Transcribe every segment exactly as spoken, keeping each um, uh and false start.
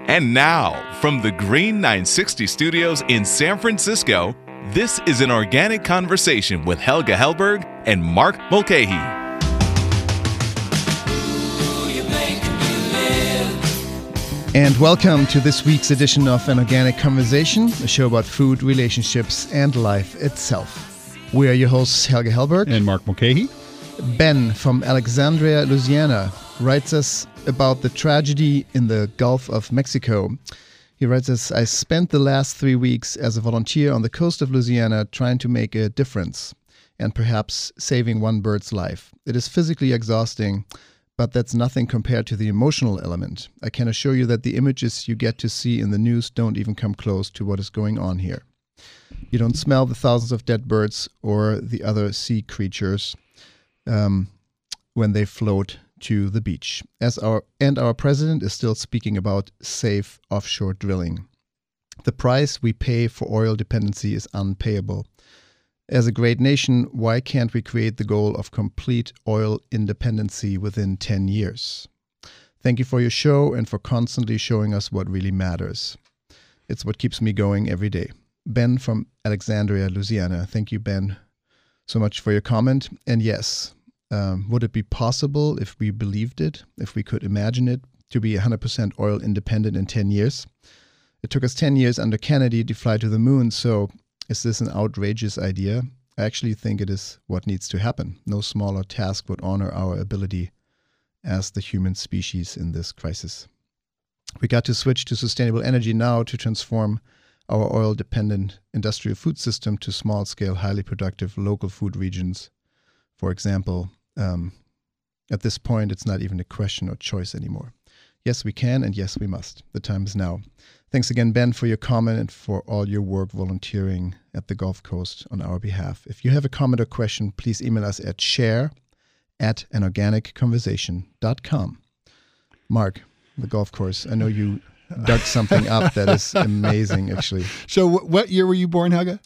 And now, from the Green nine sixty studios in San Francisco, this is an Organic Conversation with Helga Hellberg and Mark Mulcahy. And welcome to this week's edition of An Organic Conversation, a show about food, relationships, and life itself. We are your hosts, Helga Hellberg and Mark Mulcahy. Ben from Alexandria, Louisiana, writes us about the tragedy in the Gulf of Mexico. He writes us, I spent the last three weeks as a volunteer on the coast of Louisiana trying to make a difference and perhaps saving one bird's life. It is physically exhausting, but that's nothing compared to the emotional element. I can assure you that the images you get to see in the news don't even come close to what is going on here. You don't smell the thousands of dead birds or the other sea creatures um, when they float to the beach. As our and our president is still speaking about safe offshore drilling. The price we pay for oil dependency is unpayable. As a great nation, why can't we create the goal of complete oil independency within ten years? Thank you for your show and for constantly showing us what really matters. It's what keeps me going every day. Ben from Alexandria, Louisiana. Thank you, Ben, so much for your comment. And yes, um, would it be possible if we believed it, if we could imagine it, to be one hundred percent oil independent in ten years? It took us ten years under Kennedy to fly to the moon, so is this an outrageous idea? I actually think it is what needs to happen. No smaller task would honor our ability as the human species in this crisis. We got to switch to sustainable energy now to transform our oil-dependent industrial food system to small-scale, highly productive local food regions. For example, um, at this point, it's not even a question or choice anymore. Yes, we can, and yes, we must. The time is now. Thanks again, Ben, for your comment and for all your work volunteering at the Gulf Coast on our behalf. If you have a comment or question, please email us at share at an organic conversation dot com. Mark, the golf course, I know you dug something up that is amazing, actually. So w- what year were you born, Helga?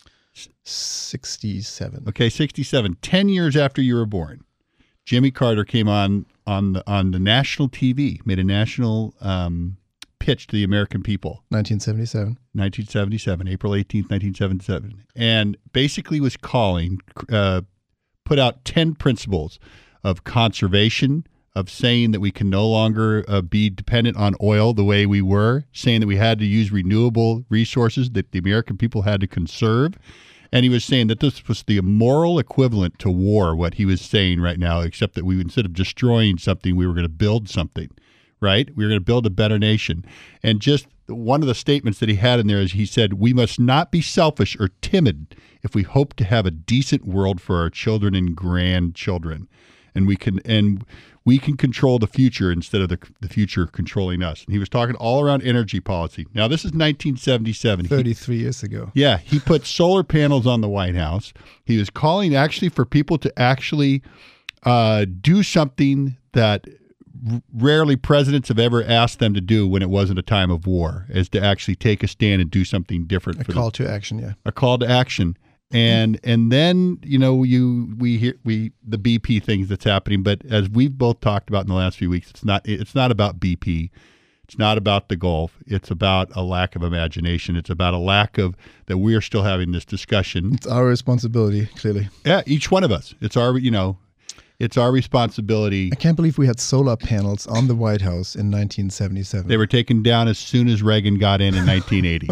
sixty-seven. Okay, sixty-seven. Ten years after you were born, Jimmy Carter came on on the, on the national T V, made a national um, pitch to the American people. nineteen seventy-seven. nineteen seventy-seven, April eighteenth, nineteen seventy-seven. And basically was calling, uh, put out ten principles of conservation, of saying that we can no longer uh, be dependent on oil the way we were, saying that we had to use renewable resources that the American people had to conserve. And he was saying that this was the moral equivalent to war, what he was saying right now, except that we, instead of destroying something, we were going to build something, right? We were going to build a better nation. And just one of the statements that he had in there is he said, we must not be selfish or timid if we hope to have a decent world for our children and grandchildren. And we can and we can control the future instead of the, the future controlling us. And he was talking all around energy policy. Now, this is nineteen seventy-seven. thirty-three he, years ago. Yeah. He put solar panels on the White House. He was calling actually for people to actually uh, do something that r- rarely presidents have ever asked them to do when it wasn't a time of war, is to actually take a stand and do something different. A for call them. to action, yeah. A call to action. And and then, you know, you we hear we the B P things that's happening, but as we've both talked about in the last few weeks, it's not it's not about B P. It's not about the Gulf. It's about a lack of imagination. It's about a lack of that we are still having this discussion. It's our responsibility, clearly. Yeah, each one of us. It's our, you know, it's our responsibility. I can't believe we had solar panels on the White House in nineteen seventy-seven. They were taken down as soon as Reagan got in in nineteen eighty.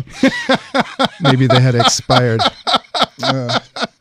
Maybe they had expired. Uh,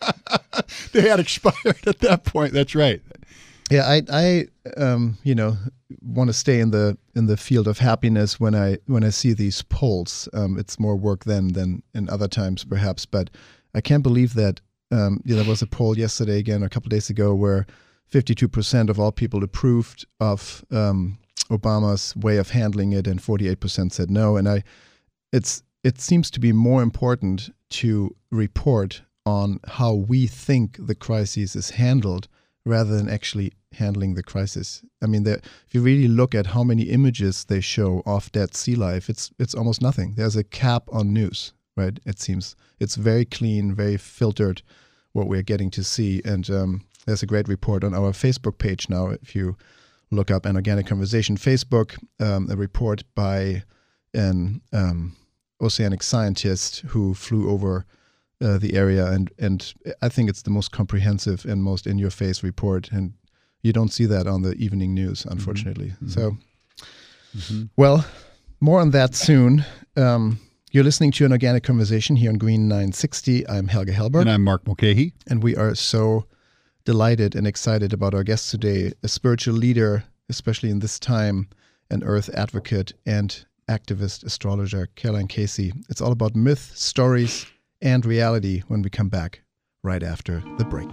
they had expired at that point. That's right. Yeah, I, I, um, you know, want to stay in the in the field of happiness when I when I see these polls. Um, it's more work then than in other times, perhaps. But I can't believe that. Um, yeah, there was a poll yesterday again, or a couple of days ago, where fifty-two percent of all people approved of um, Obama's way of handling it, and forty-eight percent said no. And I, it's it seems to be more important to report on how we think the crisis is handled rather than actually handling the crisis. I mean, if you really look at how many images they show of dead sea life, it's it's almost nothing. There's a cap on news, right? It seems it's very clean, very filtered, what we're getting to see. And um, there's a great report on our Facebook page now. If you look up An Organic Conversation Facebook, um, a report by an um, oceanic scientist who flew over uh, the area, and and I think it's the most comprehensive and most in-your-face report, and you don't see that on the evening news, unfortunately. Mm-hmm. So, mm-hmm. well, more on that soon. Um, you're listening to An Organic Conversation here on Green nine sixty. I'm Helge Hellberg. And I'm Mark Mulcahy. And we are so delighted and excited about our guest today, a spiritual leader, especially in this time, an earth advocate and activist astrologer, Caroline Casey. It's all about myth, stories, and reality when we come back right after the break.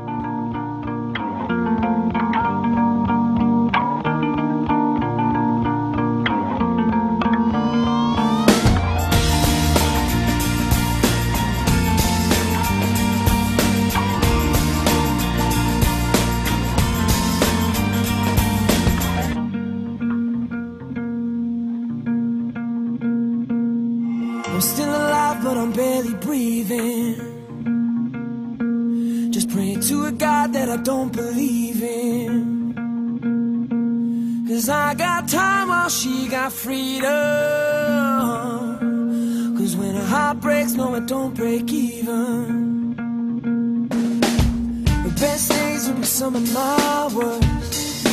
I don't believe in, 'cause I got time while she got freedom. 'Cause when a heart breaks, no, it don't break even. The best days will be some of my worst.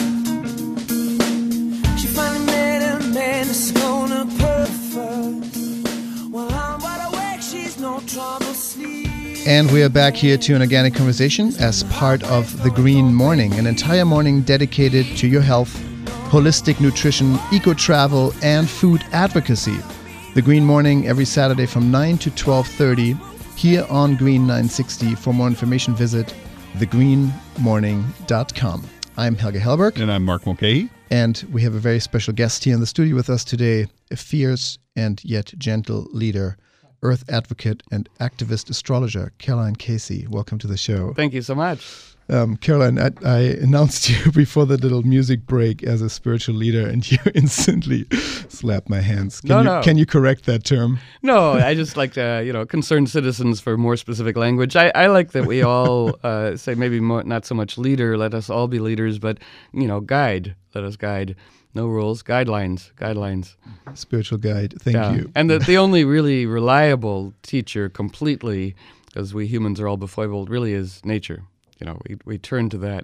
She finally met a man that's gonna put first. While I'm wide awake, she's no trouble sleep. And we are back here to An Organic Conversation as part of The Green Morning, an entire morning dedicated to your health, holistic nutrition, eco-travel, and food advocacy. The Green Morning every Saturday from nine to twelve thirty here on Green nine sixty. For more information, visit the green morning dot com. I'm Helge Hellberg. And I'm Mark Mulcahy. And we have a very special guest here in the studio with us today, a fierce and yet gentle leader, earth advocate and activist astrologer, Caroline Casey. Welcome to the show. Thank you so much. Um, Caroline, I, I announced you before the little music break as a spiritual leader, and you instantly slapped my hands. Can no, you, no. Can you correct that term? No, I just like to, you know, concerned citizens for more specific language. I, I like that we all uh, say maybe more, not so much leader, let us all be leaders, but, you know, guide, let us guide. No rules, guidelines, guidelines. Spiritual guide, thank yeah. you. And the, the only really reliable teacher completely, because we humans are all befoibled, really is nature. You know, we, we turn to that.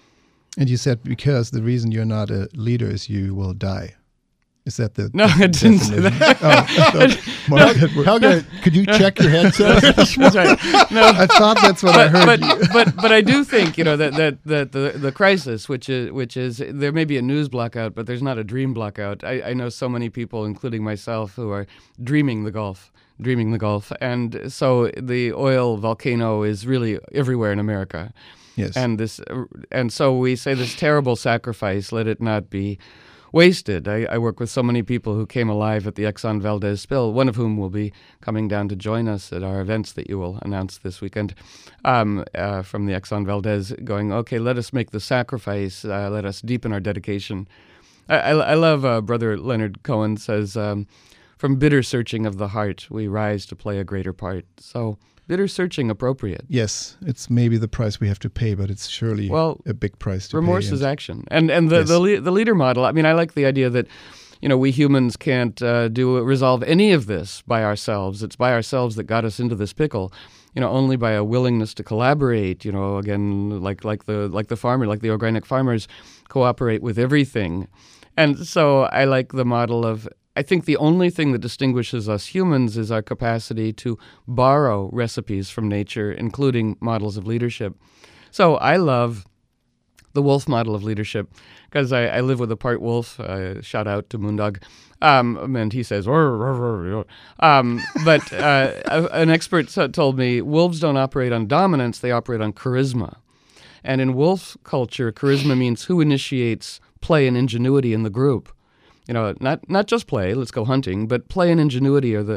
And you said because the reason you're not a leader is you will die. Is that the No, the I didn't say that. Oh, I thought Mark had- Helge, could you check your headset? That's right. No, I thought that's what I heard but, you. but but I do think, you know, that that, that the, the crisis, which is which is there may be a news blackout, but there's not a dream blackout. I, I know so many people, including myself, who are dreaming the Gulf, dreaming the Gulf, and so the oil volcano is really everywhere in America. Yes. And this, and so we say this terrible sacrifice, let it not be wasted. I, I work with so many people who came alive at the Exxon Valdez spill, one of whom will be coming down to join us at our events that you will announce this weekend um, uh, from the Exxon Valdez, going, okay, let us make the sacrifice, uh, let us deepen our dedication. I, I, I love uh, Brother Leonard Cohen says, um, from bitter searching of the heart, we rise to play a greater part. So bitter searching appropriate. Yes, it's maybe the price we have to pay, but it's surely well, a big price to remorse pay. Remorse is action. And and the, yes. the, le- the leader model, I mean, I like the idea that, you know, we humans can't uh, do resolve any of this by ourselves. It's by ourselves that got us into this pickle. You know, only by a willingness to collaborate, you know, again, like like the like the farmer, like the organic farmers cooperate with everything. And so I like the model of, I think the only thing that distinguishes us humans is our capacity to borrow recipes from nature, including models of leadership. So I love the wolf model of leadership because I, I live with a part wolf. Uh, shout out to Moondog. Um, and he says, "Rrr, rrr, rrr." Um, but uh, an expert told me wolves don't operate on dominance, they operate on charisma. And in wolf culture, charisma means who initiates play and ingenuity in the group. You know, not not just play, let's go hunting, but play and ingenuity are the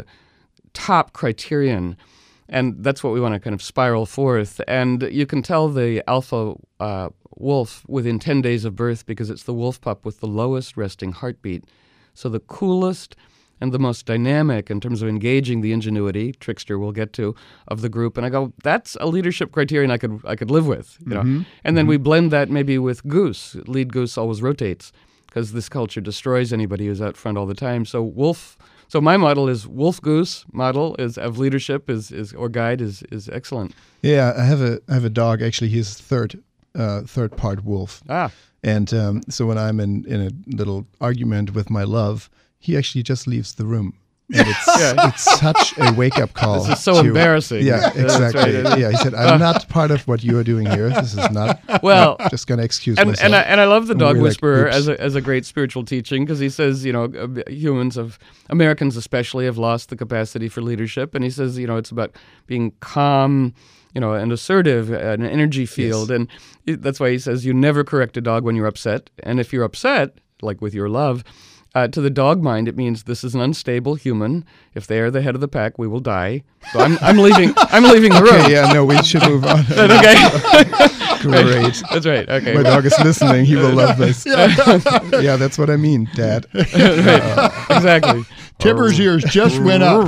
top criterion. And that's what we want to kind of spiral forth. And you can tell the alpha uh, wolf within ten days of birth because it's the wolf pup with the lowest resting heartbeat. So the coolest and the most dynamic in terms of engaging the ingenuity, trickster we'll get to, of the group. And I go, that's a leadership criterion I could I could live with. You know. Mm-hmm. And then mm-hmm. we blend that maybe with goose. Lead goose always rotates, because this culture destroys anybody who's out front all the time. So wolf So my model is Wolf Goose model is of leadership is, is or guide is is excellent. Yeah, I have a I have a dog. Actually, he's third uh, third part wolf. Ah. And um, so when I'm in, in a little argument with my love, he actually just leaves the room. And it's, Yeah. it's such a wake-up call. This is so to- embarrassing. Yeah, That's exactly. right. Yeah, he said, I'm not part of what you are doing here. This is not, Well, I'm just going to excuse and myself. and I, and I love the And Dog we're like, Whisperer oops. as a as a great spiritual teaching, because he says, you know, uh, humans of Americans especially have lost the capacity for leadership, and he says, you know, it's about being calm, you know, and assertive, an energy field, Yes. and it, that's why he says you never correct a dog when you're upset, and if you're upset, like with your love. Uh, to the dog mind, it means this is an unstable human. If they are the head of the pack, we will die. So I'm, I'm leaving. I'm leaving the room. Okay, yeah, no, we should move on. Okay. Great. That's right. Okay. My dog is listening. He will love this. Yeah, that's what I mean, Dad. Right. Exactly. Timber's ears just went up.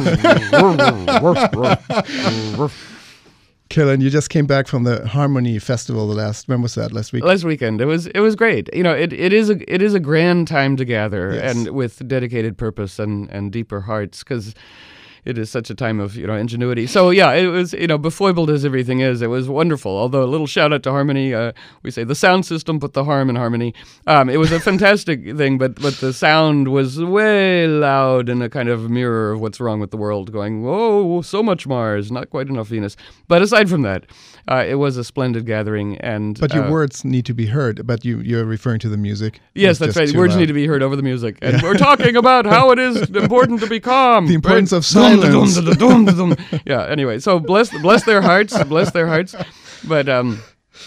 Kellen, you just came back from the Harmony Festival the last, when was that, last week? Last weekend, it was it was great. You know, it, it is a it is a grand time to gather, Yes. and with dedicated purpose and, and deeper hearts, because it is such a time of, you know, ingenuity. So yeah, it was, you know, befoibled as everything is, it was wonderful. Although a little shout out to Harmony, uh, we say the sound system put the harm in harmony. Um, it was a fantastic thing, but but the sound was way loud and a kind of mirror of what's wrong with the world. Going, whoa, so much Mars, not quite enough Venus. But aside from that, uh, it was a splendid gathering. And But your uh, words need to be heard. But you, you're referring to the music. Yes, It's that's just right. too Words loud. need to be heard over the music. And we're talking about how it is important to be calm. The importance right? of silence. Dum, dum, dum, dum, dum. Yeah, anyway, so bless bless their hearts, bless their hearts. But um,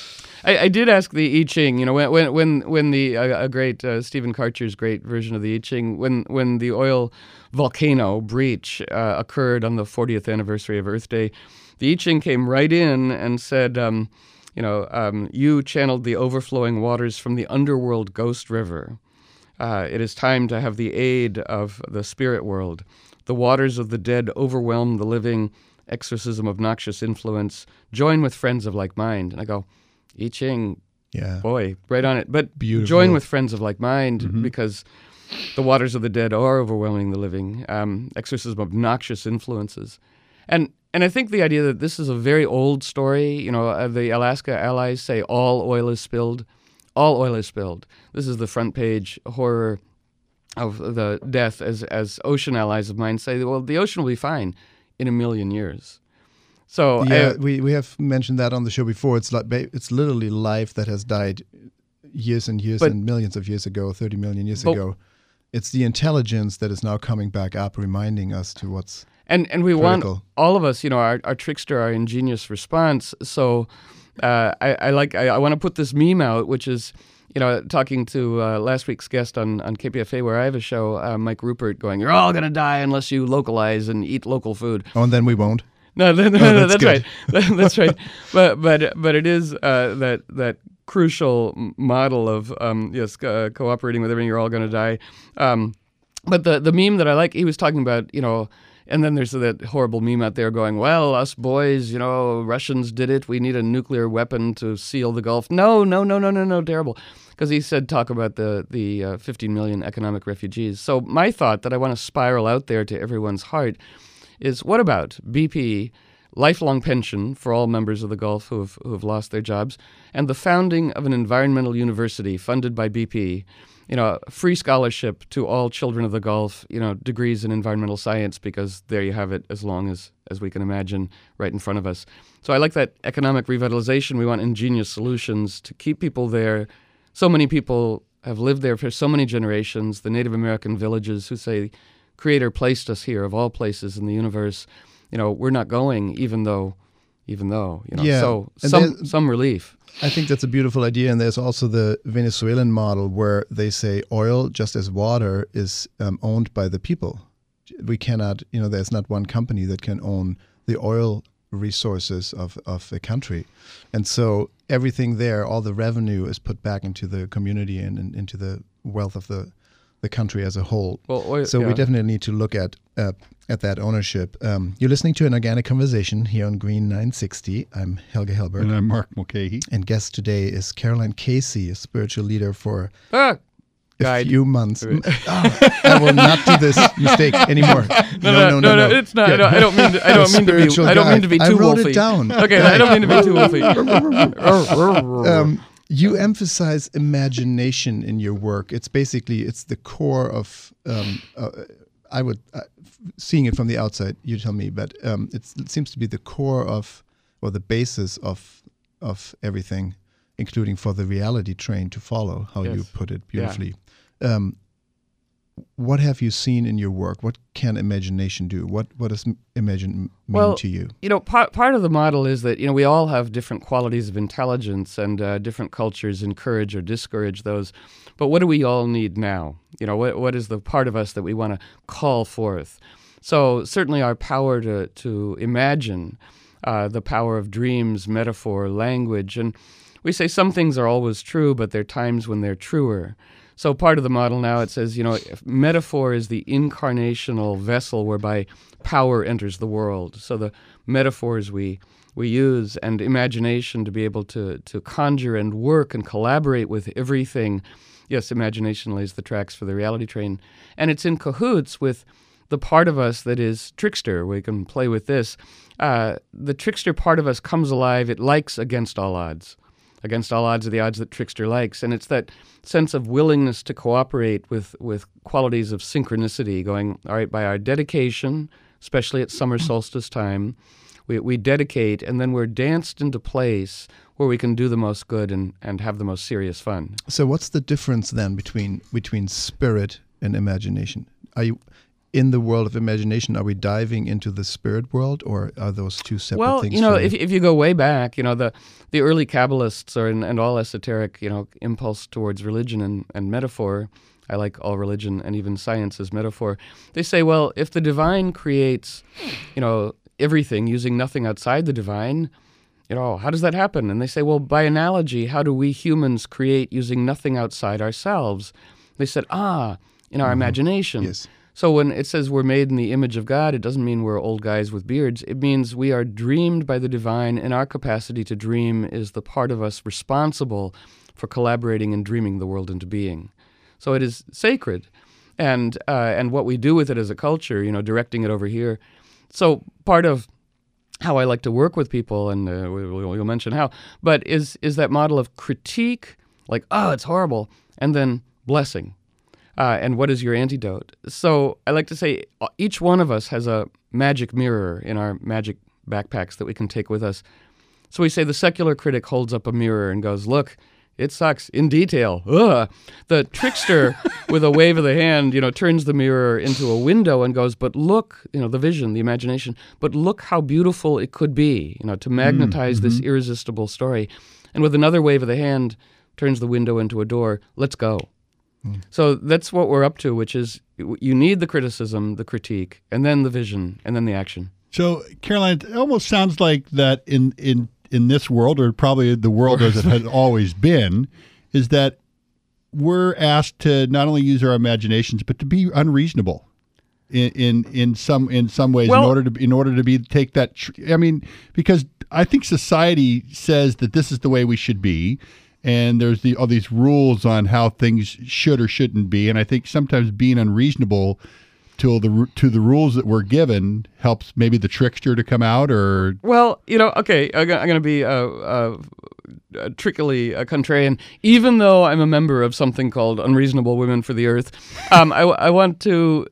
I, I did ask the I Ching, you know, when when when, when the uh, a great uh, Stephen Karcher's great version of the I Ching, when when the oil volcano breach uh, occurred on the fortieth anniversary of Earth Day, the I Ching came right in and said, um, you know, um, you channeled the overflowing waters from the underworld ghost river. Uh, it is time to have the aid of the spirit world. The waters of the dead overwhelm the living. Exorcism of noxious influence. Join with friends of like mind. And I go, I Ching, Yeah. boy, right on it. But Beautiful. join with friends of like mind, because the waters of the dead are overwhelming the living. Um, exorcism of noxious influences. And and I think the idea that this is a very old story, you know, uh, the Alaska Allies say all oil is spilled. All oil is spilled. This is the front page horror of the death, as as ocean allies of mine say, well, the ocean will be fine in a million years. So Yeah, I, we, we have mentioned that on the show before. It's like ba- it's literally life that has died years and years But- and millions of years ago, thirty million years But- ago. It's the intelligence that is now coming back up, reminding us to what's and and we critical. want all of us, you know, our, our trickster, our ingenious response. So uh, I, I like I, I want to put this meme out, which is, you know, talking to uh, last week's guest on, on K P F A, where I have a show, uh, Mike Rupert, going, you're all going to die unless you localize and eat local food. Oh, and then we won't. No, no, no, Oh, no, that's that's, right. That- that's right. But but but it is uh, that that crucial m- model of um, yes, uh, cooperating with everything. You're all going to die. Um, but the the meme that I like, he was talking about, you know. And then there's that horrible meme out there going, well, us boys, you know, Russians did it. We need a nuclear weapon to seal the Gulf. No, no, no, no, no, no, terrible. Because he said talk about the, the uh, fifteen million economic refugees. So my thought that I want to spiral out there to everyone's heart is, what about B P, lifelong pension for all members of the Gulf who have, who have lost their jobs, and the founding of an environmental university funded by B P, you know, free scholarship to all children of the Gulf, you know, degrees in environmental science, because there you have it, as long as, as we can imagine, right in front of us. So I like that economic revitalization. We want ingenious solutions to keep people there. So many people have lived there for so many generations, the Native American villages who say, Creator placed us here, of all places in the universe. You know, we're not going, even though, even though, you know, Yeah. so And some, then- some relief. I think that's a beautiful idea. And there's also the Venezuelan model where they say oil, just as water, is um, owned by the people. We cannot, you know, there's not one company that can own the oil resources of, of a country. And so everything there, all the revenue is put back into the community and, and into the wealth of the, the country as a whole. Well, oil, So we yeah. definitely need to look at uh, at that ownership. Um, you're listening to an organic conversation here on Green nine sixty. I'm Helge Hellberg. And I'm Mark Mulcahy. And guest today is Caroline Casey, a spiritual leader for Ah, a guide. few months. Oh, I will not do this mistake anymore. No, no, no, no, no, it's not. I don't, I don't mean to. I don't mean to be. I don't mean to be too I wrote wolfy. it down. Okay, I don't mean to be too wolfy. um, you emphasize imagination in your work. It's basically it's the core of. Um, uh, I would uh, seeing it from the outside. You tell me, but um, it's, it seems to be the core of, or the basis of, of everything, including for the reality train to follow. How Yes. you put it beautifully. Yeah. Um, what have you seen in your work? What can imagination do? What what does m- imagine mean Well, to you? You know, part part of the model is that you know we all have different qualities of intelligence, and uh, different cultures encourage or discourage those. But what do we all need now? You know, what what is the part of us that we want to call forth? So certainly our power to to imagine, uh, the power of dreams, metaphor, language, and we say some things are always true, but there are times when they're truer. So part of the model now, it says, you know, if metaphor is the incarnational vessel whereby power enters the world. So the metaphors we we use and imagination to be able to to conjure and work and collaborate with everything. Yes, imagination lays the tracks for the reality train. And it's in cahoots with the part of us that is trickster. We can play with this. Uh, the trickster part of us comes alive. It likes against all odds. Against all odds are the odds that trickster likes. And it's that sense of willingness to cooperate with, with qualities of synchronicity, going, all right, by our dedication, especially at summer solstice time, we, we dedicate, and then we're danced into place where we can do the most good and, and have the most serious fun. So what's the difference then between between spirit and imagination? Are you in the world of imagination? Are we diving into the spirit world, or are those two separate well, things? you know, for if if you go way back, you know, the the early Kabbalists are and, and all esoteric, you know, impulse towards religion and, and metaphor. I like all religion and even science as metaphor. They say, well, if the divine creates, you know, everything using nothing outside the divine, you know, how does that happen? And they say, well, by analogy, how do we humans create using nothing outside ourselves? They said, ah, in our mm-hmm. imagination. Yes. So when it says we're made in the image of God, it doesn't mean we're old guys with beards. It means we are dreamed by the divine, and our capacity to dream is the part of us responsible for collaborating and dreaming the world into being. So it is sacred. And uh, and what we do with it as a culture, you know, directing it over here. So part of how I like to work with people, and uh, we'll, we'll mention how, but is is that model of critique, like, oh, it's horrible, and then blessing. Uh, and what is your antidote? So I like to say each one of us has a magic mirror in our magic backpacks that we can take with us. So we say the secular critic holds up a mirror and goes, look, it sucks in detail. Ugh. The trickster with a wave of the hand, you know, turns the mirror into a window and goes, but look, you know, the vision, the imagination, but look how beautiful it could be, you know, to magnetize mm-hmm. this irresistible story. And with another wave of the hand, turns the window into a door. Let's go. Mm. So that's what we're up to, which is you need the criticism, the critique, and then the vision, and then the action. So, Caroline, it almost sounds like that in, in, in this world, or probably the world as it has always been, is that we're asked to not only use our imaginations, but to be unreasonable in in, in some in some ways well, in order to in order to be take that. Tr- I mean, because I think society says that this is the way we should be. And there's the all these rules on how things should or shouldn't be, and I think sometimes being unreasonable to the to the rules that we're given helps maybe the trickster to come out. Or well, you know, okay, I'm going to be uh, uh, uh, trickily uh, contrarian. Even though I'm a member of something called Unreasonable Women for the Earth, um, I, I want to.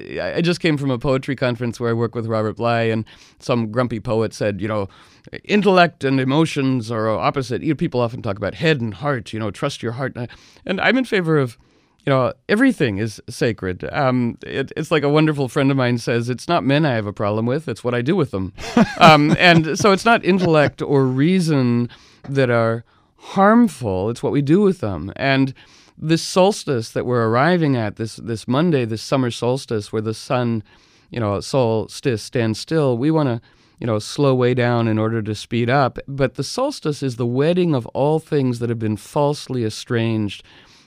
I just came from a poetry conference where I work with Robert Bly, and some grumpy poet said, you know, intellect and emotions are opposite. You know, people often talk about head and heart, you know, trust your heart. And I'm in favor of, you know, everything is sacred. Um, it, it's like a wonderful friend of mine says, it's not men I have a problem with, it's what I do with them. um, and so it's not intellect or reason that are harmful, it's what we do with them. And this solstice that we're arriving at, this this Monday, this summer solstice where the sun, you know, solstice stands still, we want to, you know, slow way down in order to speed up. But the solstice is the wedding of all things that have been falsely estranged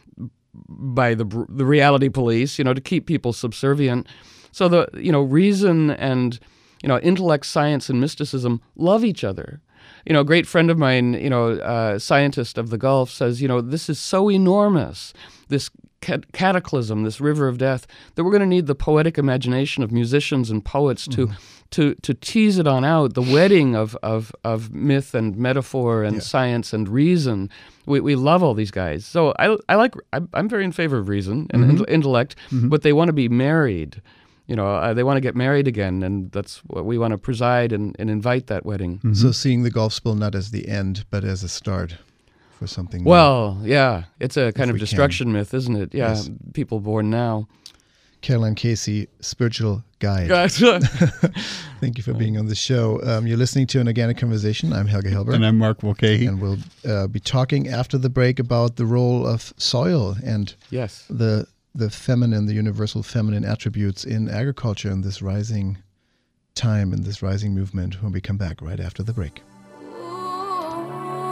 by the the reality police, you know, to keep people subservient. So the, you know, reason and, you know, intellect, science, and mysticism love each other. You know, a great friend of mine, you know, uh, scientist of the Gulf says, you know, this is so enormous, this cat- cataclysm, this river of death, that we're going to need the poetic imagination of musicians and poets to mm-hmm. to to tease it on out, the wedding of of, of myth and metaphor and yeah. science and reason. We we love all these guys. So I I like I'm, I'm very in favor of reason and mm-hmm. intellect, mm-hmm. but they want to be married. You know, uh, they want to get married again, and that's what we want to preside and, and invite that wedding. Mm-hmm. So seeing the golf spill not as the end, but as a start for something well, new. yeah. It's a kind of destruction can. myth, isn't it? Yeah, yes. People born now. Caroline Casey, spiritual guide. Thank you for being on the show. Um, you're listening to An Organic Conversation. I'm Helge Hellberg. And I'm Mark Mulcahy. And we'll uh, be talking after the break about the role of soil and yes. the the feminine, the universal feminine attributes in agriculture in this rising time, in this rising movement, when we come back right after the break. Ooh,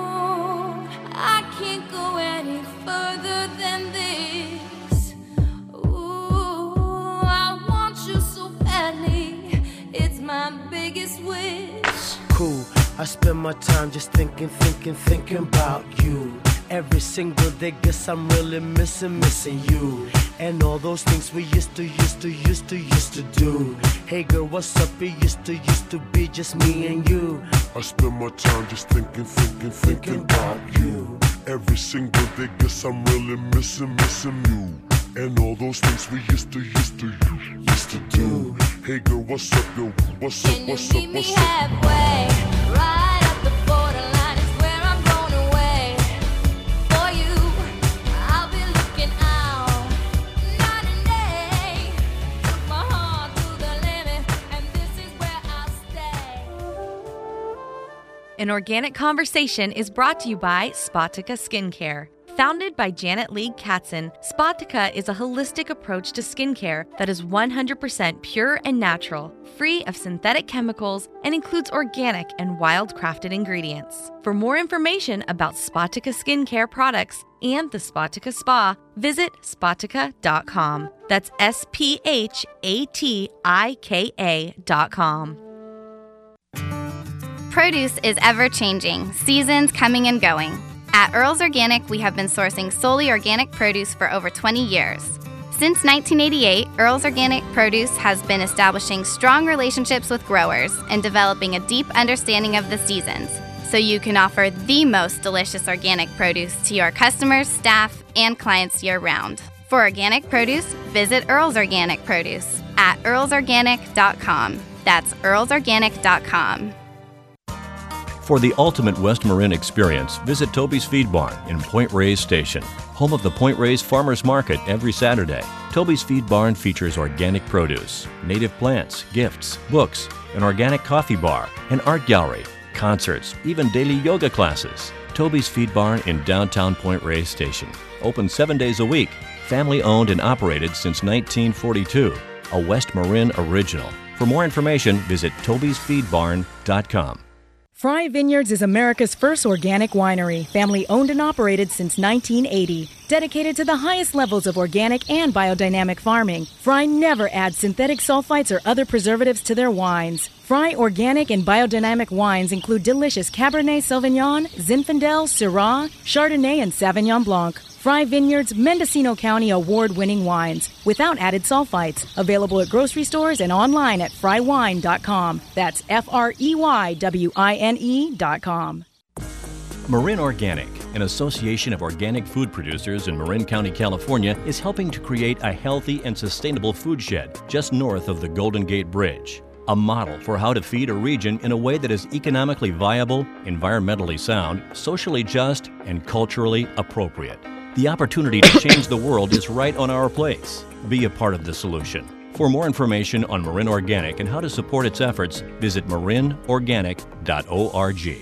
I can't go any further than this. Ooh, I want you so badly. It's my biggest wish. Cool, I spend my time just thinking, thinking, thinking about you. Every single day, guess I'm really missing, missing you. And all those things we used to, used to, used to, used to do. Hey girl, what's up? It used to, used to be just me and you. I spend my time just thinking, thinking, thinking about you. Every single day, guess I'm really missing, missing you. And all those things we used to, used to, used to do. Hey girl, what's up? Yo, what's up? What's up? Can you meet me What's up? halfway? Right up the borderline is where I'm going away. For you, I'll be looking out night and day. Took my heart to the limit, and this is where I'll stay. An Organic Conversation is brought to you by Spotica Skincare. Founded by Janet Leigh Katzen, Spotica is a holistic approach to skincare that is one hundred percent pure and natural, free of synthetic chemicals, and includes organic and wild-crafted ingredients. For more information about Spotica skincare products and the Spotica Spa, visit spotica dot com. That's S P H A T I K A dot com. Produce is ever-changing, seasons coming and going. At Earls Organic, we have been sourcing solely organic produce for over twenty years. Since nineteen eighty-eight, Earls Organic Produce has been establishing strong relationships with growers and developing a deep understanding of the seasons, so you can offer the most delicious organic produce to your customers, staff, and clients year-round. For organic produce, visit Earls Organic Produce at earls organic dot com. That's earls organic dot com. For the ultimate West Marin experience, visit Toby's Feed Barn in Point Reyes Station, home of the Point Reyes Farmers Market every Saturday. Toby's Feed Barn features organic produce, native plants, gifts, books, an organic coffee bar, an art gallery, concerts, even daily yoga classes. Toby's Feed Barn in downtown Point Reyes Station. Open seven days a week. Family owned and operated since nineteen forty-two. A West Marin original. For more information, visit tobys feed barn dot com. Fry Vineyards is America's first organic winery, family owned and operated since nineteen eighty. Dedicated to the highest levels of organic and biodynamic farming, Fry never adds synthetic sulfites or other preservatives to their wines. Fry organic and biodynamic wines include delicious Cabernet Sauvignon, Zinfandel, Syrah, Chardonnay, and Sauvignon Blanc. Fry Vineyards Mendocino County award-winning wines without added sulfites. Available at grocery stores and online at fry wine dot com. That's F R E Y W I N E dot com. Marin Organic, an association of organic food producers in Marin County, California, is helping to create a healthy and sustainable food shed just north of the Golden Gate Bridge. A model for how to feed a region in a way that is economically viable, environmentally sound, socially just, and culturally appropriate. The opportunity to change the world is right on our plates. Be a part of the solution. For more information on Marin Organic and how to support its efforts, visit marin organic dot org.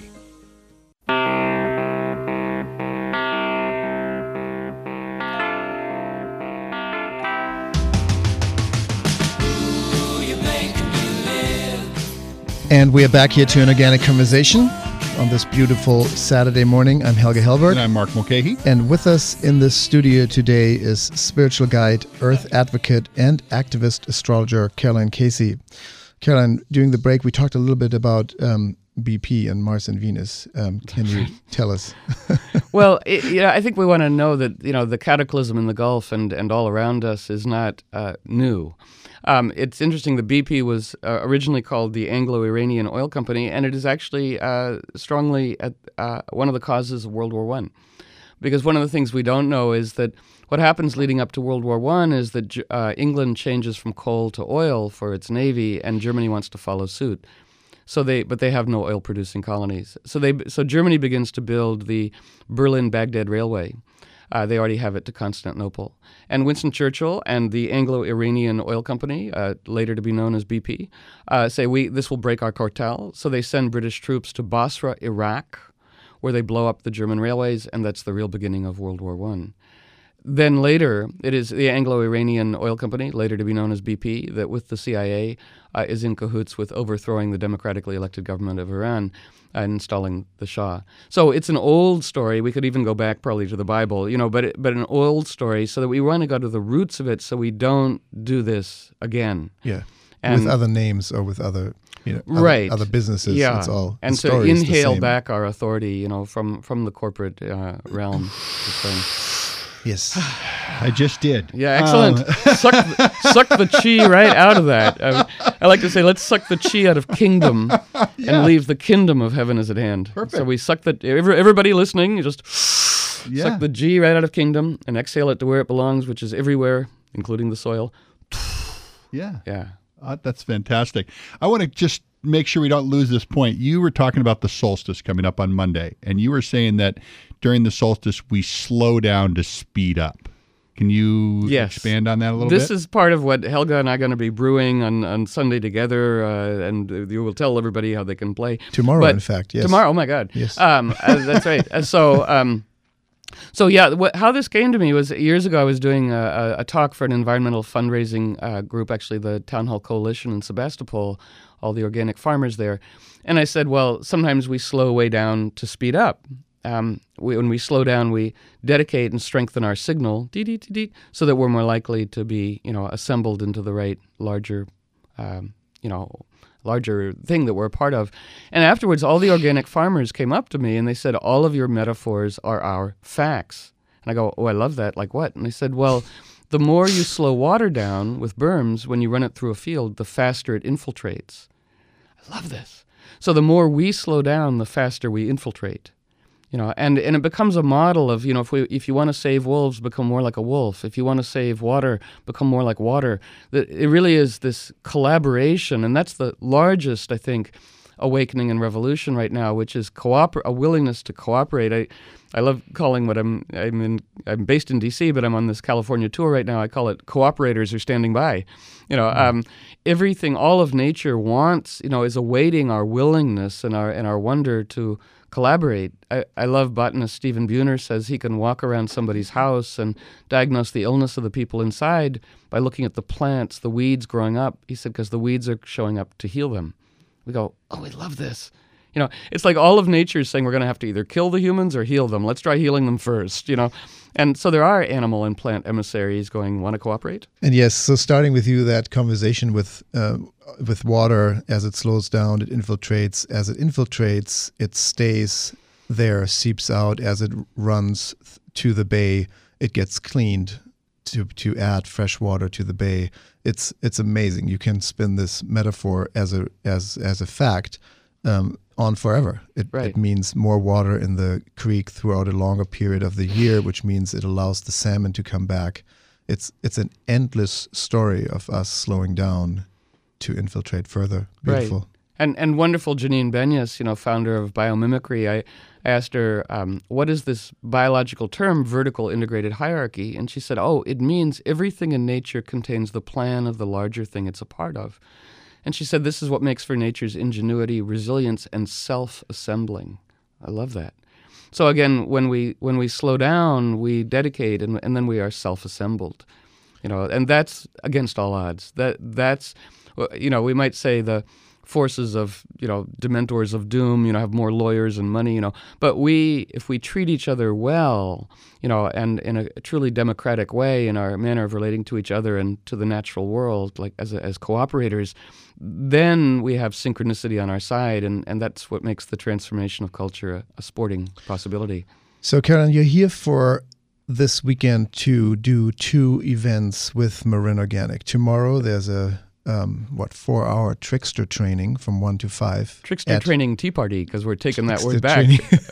And we are back here to An Organic Conversation on this beautiful Saturday morning. I'm Helge Hellberg. And I'm Mark Mulcahy. And with us in the studio today is spiritual guide, earth advocate, and activist astrologer Caroline Casey. Caroline, during the break, we talked a little bit about um, B P and Mars and Venus. Um, can you tell us? Well, it, yeah, I think we want to know that, you know, the cataclysm in the Gulf and, and all around us is not uh, new. Um, it's interesting, the B P was uh, originally called the Anglo-Iranian Oil Company, and it is actually uh, strongly at, uh, one of the causes of World War One. Because one of the things we don't know is that what happens leading up to World War One is that uh, England changes from coal to oil for its navy, and Germany wants to follow suit. So they, but they have no oil-producing colonies. So they, so Germany begins to build the Berlin-Baghdad Railway. Uh, they already have it to Constantinople. And Winston Churchill and the Anglo-Iranian Oil Company, uh, later to be known as B P, uh, say, we this will break our cartel. So they send British troops to Basra, Iraq, where they blow up the German railways, and that's the real beginning of World War One. Then later, it is the Anglo-Iranian Oil Company, later to be known as B P, that with the C I A uh, is in cahoots with overthrowing the democratically elected government of Iran and installing the Shah. So it's an old story. We could even go back probably to the Bible, you know, but it, but an old story, so that we want to go to the roots of it, so we don't do this again. Yeah, and, with other names or with other, you know, other, right, other businesses. Yeah, it's all and the to inhale the back our authority, you know, from from the corporate uh, realm. Yes, I just did. Yeah, excellent. Um. suck, the, suck the chi right out of that. I, I like to say, let's suck the chi out of kingdom yeah. and leave the kingdom of heaven is at hand. Perfect. So we suck the. Everybody listening, you just yeah. suck the G right out of kingdom and exhale it to where it belongs, which is everywhere, including the soil. Yeah, yeah, uh, that's fantastic. I want to just make sure we don't lose this point. You were talking about the solstice coming up on Monday, and you were saying that during the solstice we slow down to speed up. Can you yes. expand on that a little this bit? This is part of what Helga and I are going to be brewing on, on Sunday together, uh, and you will tell everybody how they can play. Tomorrow, but in fact, yes. Tomorrow, oh my God. Yes. Um, uh, that's right. Uh, so... Um, So yeah, what, how this came to me was years ago I was doing a, a talk for an environmental fundraising uh, group, actually the Town Hall Coalition in Sebastopol, all the organic farmers there. And I said, well, sometimes we slow way down to speed up. Um, we, when we slow down, we dedicate and strengthen our signal, dee, dee, dee, dee, so that we're more likely to be, you know, assembled into the right larger, um, you know, larger thing that we're a part of. And afterwards, all the organic farmers came up to me and they said, all of your metaphors are our facts. And I go, oh, I love that. Like what? And they said, well, the more you slow water down with berms when you run it through a field, the faster it infiltrates. I love this. So the more we slow down, the faster we infiltrate. You know, and, and it becomes a model of, you know, if we if you want to save wolves, become more like a wolf. If you want to save water, become more like water. It really is this collaboration, and that's the largest, I think, awakening and revolution right now, which is cooper- a willingness to cooperate. I, I love calling what I'm I'm in I'm based in D C, but I'm on this California tour right now. I call it cooperators are standing by. You know, mm-hmm. um, everything, all of nature wants, you know, is awaiting our willingness and our and our wonder to collaborate. I, I love botanist Stephen Buhner says he can walk around somebody's house and diagnose the illness of the people inside by looking at the plants, the weeds growing up. He said because the weeds are showing up to heal them. We go, oh, we love this. You know, it's like all of nature is saying we're going to have to either kill the humans or heal them. Let's try healing them first, you know. And so there are animal and plant emissaries going, want to cooperate? And yes, so starting with you, that conversation with uh, with water, as it slows down, it infiltrates. As it infiltrates, it stays there, seeps out. As it runs to the bay, it gets cleaned to to add fresh water to the bay. It's it's amazing. You can spin this metaphor as a as as a fact um, on forever. It, right. it means more water in the creek throughout a longer period of the year, which means it allows the salmon to come back. It's it's an endless story of us slowing down to infiltrate further. Beautiful. Right. And and wonderful Janine Benyus, you know, founder of Biomimicry. I asked her, um, what is this biological term, vertical integrated hierarchy? And she said, oh, it means everything in nature contains the plan of the larger thing it's a part of. And she said, this is what makes for nature's ingenuity, resilience, and self-assembling. I love that. So again, when we when we slow down, we dedicate, and, and then we are self-assembled. You know, and that's against all odds. That that's, you know, we might say the forces of, you know, dementors of doom, you know, have more lawyers and money, you know. But we, if we treat each other well, you know, and in a truly democratic way in our manner of relating to each other and to the natural world, like as a, as cooperators, then we have synchronicity on our side, and, and that's what makes the transformation of culture a, a sporting possibility. So, Caroline, you're here for this weekend to do two events with Marin Organic. Tomorrow, there's a Um, what, four-hour trickster training from one to five. Trickster training tea party, because we're taking that word back.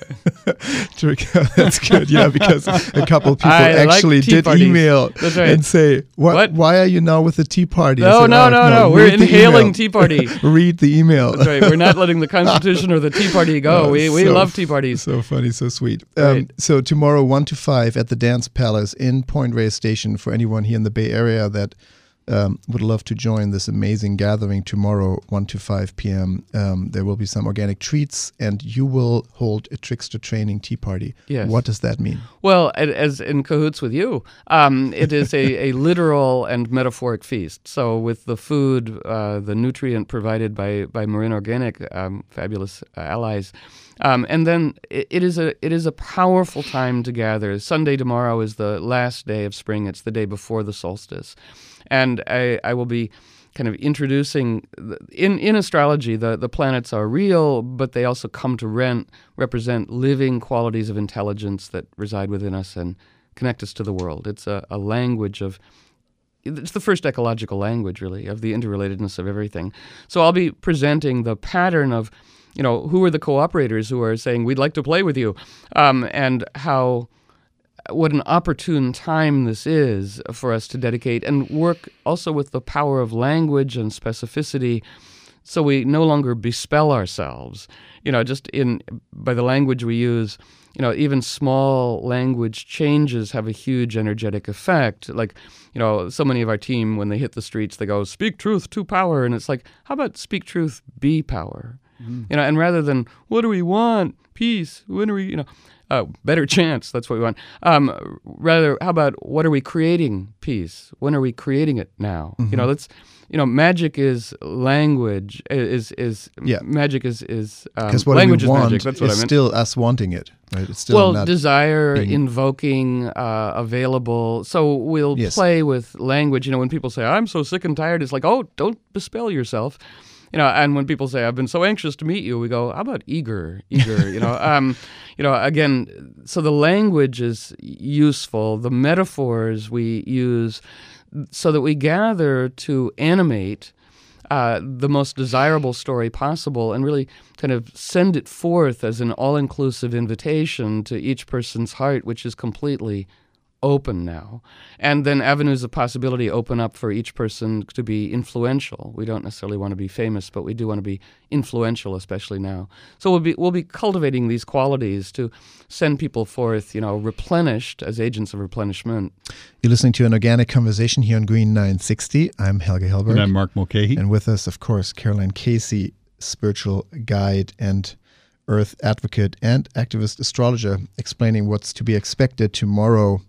Trick, that's good, yeah, because a couple of people I actually like tea did parties. email That's right. and say, what, What? why are you now with the tea party? I No, said, no, "Oh, no, no, we're read the inhaling email." tea party. Read the email. That's right. We're not letting the Constitution or the tea party go. Oh, we we so love tea parties. So funny, so sweet. Um, Right. so tomorrow, one to five at the Dance Palace in Point Reyes Station. For anyone here in the Bay Area that um, would love to join this amazing gathering tomorrow, one to five p.m. Um, there will be some organic treats, and you will hold a trickster training tea party. Yes. What does that mean? Well, a- as in cahoots with you, um, it is a, a literal and metaphoric feast. So with the food, uh, the nutrient provided by, by Marin Organic, um, fabulous uh, allies, um, and then it, it is a it is a powerful time to gather. Sunday tomorrow is the last day of spring. It's the day before the solstice. And I, I will be kind of introducing, in, in astrology, the, the planets are real, but they also come to rent, represent living qualities of intelligence that reside within us and connect us to the world. It's a, a language of, it's the first ecological language, really, of the interrelatedness of everything. So I'll be presenting the pattern of, you know, who are the cooperators who are saying, we'd like to play with you, um, and how... what an opportune time this is for us to dedicate and work also with the power of language and specificity, so we no longer bespell ourselves. You know, just in by the language we use, you know, even small language changes have a huge energetic effect. Like, you know, so many of our team, when they hit the streets, they go, speak truth to power. And it's like, how about speak truth, be power? Mm-hmm. You know, and rather than, what do we want? Peace. When are we, you know, Uh, better chance, that's what we want. Um, rather, how about what are we creating peace? When are we creating it now? Mm-hmm. You know, let's, you know, magic is language, is, is yeah. magic is, is um, Because what language we want is magic, that's what is I meant. still us wanting it, right? It's still well, not desire, being... invoking, uh, available. So we'll yes. play with language. You know, when people say, I'm so sick and tired, it's like, oh, don't bespell yourself. You know, and when people say, I've been so anxious to meet you, we go, how about eager, eager, you know? um, you know, again, so the language is useful. The metaphors we use so that we gather to animate uh, the most desirable story possible and really kind of send it forth as an all-inclusive invitation to each person's heart, which is completely open now. And then avenues of possibility open up for each person to be influential. We don't necessarily want to be famous, but we do want to be influential, especially now. So we'll be we'll be cultivating these qualities to send people forth, you know, replenished as agents of replenishment. You're listening to an organic conversation here on Green nine sixty. I'm Helge Hellberg. And I'm Mark Mulcahy. And with us, of course, Caroline Casey, spiritual guide and earth advocate and activist astrologer, explaining what's to be expected tomorrow.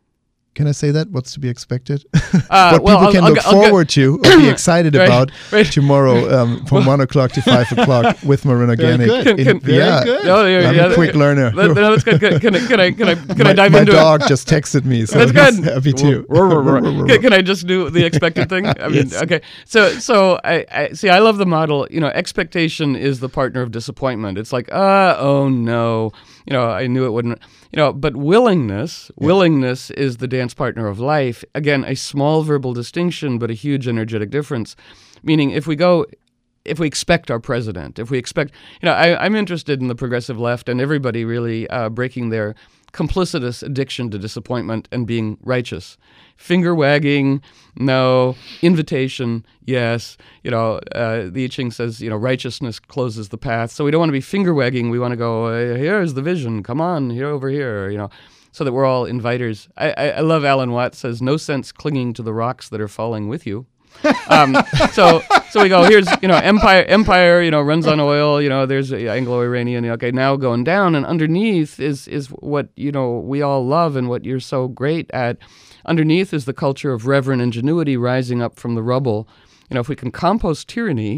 Can I say that? What's to be expected? Uh, what well, people I'll, can I'll, look I'll forward to or be excited right, about right. tomorrow um, from one o'clock to five o'clock with Marin Organic. Very good. In, Can, very yeah, good. No, yeah, I'm yeah, a quick learner. That, no, that's good. Can, can I can I can I can my, I dive my into dog it? just texted me, so That's he's good. happy too. can, can I just do the expected thing? I mean, Yes. okay. So, so I, I see. I love the model. You know, expectation is the partner of disappointment. It's like, uh, oh no. You know, I knew it wouldn't. You know, but willingness, yeah. willingness is the dance partner of life. Again, a small verbal distinction, but a huge energetic difference. Meaning, if we go. If we expect our president, if we expect, you know, I, I'm interested in the progressive left and everybody really uh, breaking their complicitous addiction to disappointment and being righteous. Finger wagging, no. Invitation, yes. You know, uh, the I Ching says, you know, righteousness closes the path. So we don't want to be finger wagging. We want to go, uh, here's the vision. Come on, here over here, you know, so that we're all inviters. I, I, I love Alan Watts says, no sense clinging to the rocks that are falling with you. um, so so we go, here's, you know, empire, empire, you know, runs on oil, you know, there's Anglo-Iranian, okay, now going down, and underneath is, is what, you know, we all love and what you're so great at. Underneath is the culture of reverent ingenuity rising up from the rubble. You know, if we can compost tyranny,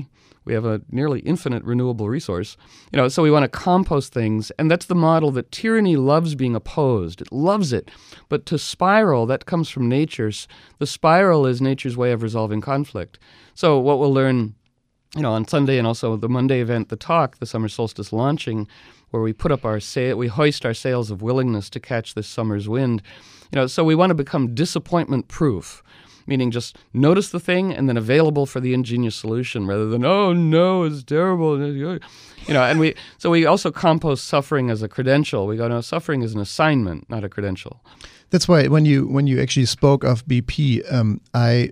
We have a nearly infinite renewable resource. You know, so we want to compost things, and that's the model that tyranny loves being opposed. It loves it. But to spiral, that comes from nature's. The spiral is nature's way of resolving conflict. So what we'll learn, you know, on Sunday and also the Monday event, the talk, the summer solstice launching, where we put up our sail, we hoist our sails of willingness to catch this summer's wind. You know, so we want to become disappointment proof, meaning just notice the thing and then available for the ingenious solution rather than, oh no, it's terrible. You know, and we, so we also compost suffering as a credential. We go, no, suffering is an assignment, not a credential. That's why when you, when you actually spoke of B P, um, I,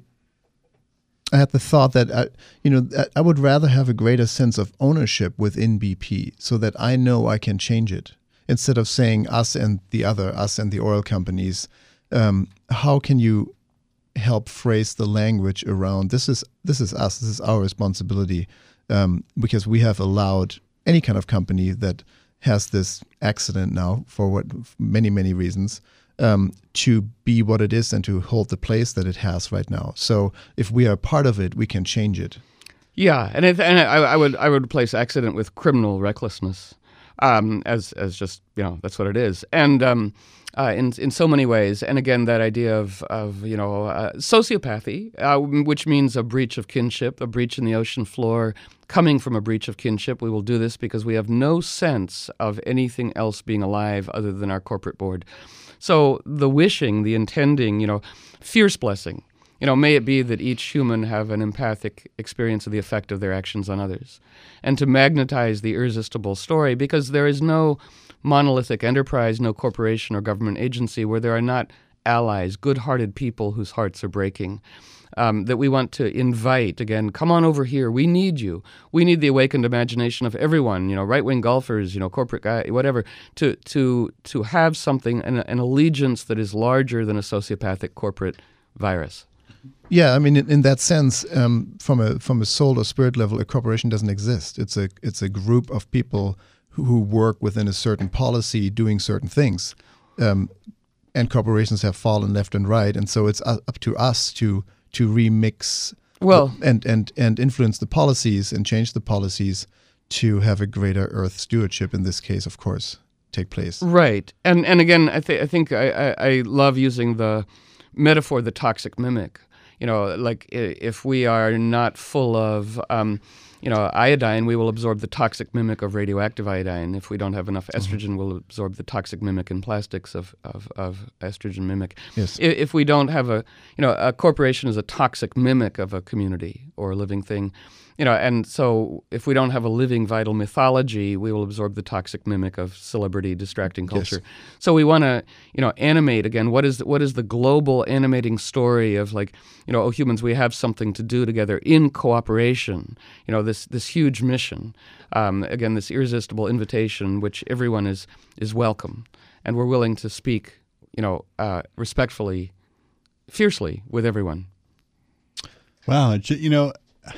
I had the thought that, I, you know, I would rather have a greater sense of ownership within B P so that I know I can change it instead of saying us and the other, us and the oil companies. Um, how can you help phrase the language around this is this is us, this is our responsibility, um, because we have allowed any kind of company that has this accident now for what many, many reasons, Um, to be what it is and to hold the place that it has right now. So if we are part of it, we can change it. Yeah, and, it, and I, I would I would replace accident with criminal recklessness, um, as as just, you know, that's what it is. And um, uh, in in so many ways, and again that idea of of you know uh, sociopathy, uh, which means a breach of kinship, a breach in the ocean floor, coming from a breach of kinship. We will do this because we have no sense of anything else being alive other than our corporate board. So the wishing, the intending, you know, fierce blessing, you know, may it be that each human have an empathic experience of the effect of their actions on others, and to magnetize the irresistible story, because there is no monolithic enterprise, no corporation or government agency where there are not allies, good-hearted people whose hearts are breaking. Um, that we want to invite, again, come on over here. We need you. We need the awakened imagination of everyone, you know, right-wing golfers, you know, corporate guy, whatever, to to to have something, an, an allegiance that is larger than a sociopathic corporate virus. Yeah, I mean, in, in that sense, um, from a from a soul or spirit level, a corporation doesn't exist. It's a it's a group of people who, who work within a certain policy, doing certain things, um, and corporations have fallen left and right, and so it's up to us to. to remix well, and, and, and influence the policies and change the policies to have a greater Earth stewardship, in this case, of course, take place. Right. And and again, I, th- I think I, I, I love using the metaphor, the toxic mimic. You know, like if we are not full of, um, you know, iodine, we will absorb the toxic mimic of radioactive iodine. If we don't have enough estrogen, mm-hmm. we'll absorb the toxic mimic in plastics of, of, of estrogen mimic. Yes. If, if we don't have a, you know, a corporation is a toxic mimic of a community or a living thing. You know, and so if we don't have a living, vital mythology, we will absorb the toxic mimic of celebrity distracting culture. Yes. So we want to, you know, animate again. What is what is the global animating story of, like, you know, oh, humans, we have something to do together in cooperation. You know, this this huge mission. Um, again, this irresistible invitation, which everyone is is welcome, and we're willing to speak, you know, uh, respectfully, fiercely with everyone. Wow, it's, you know.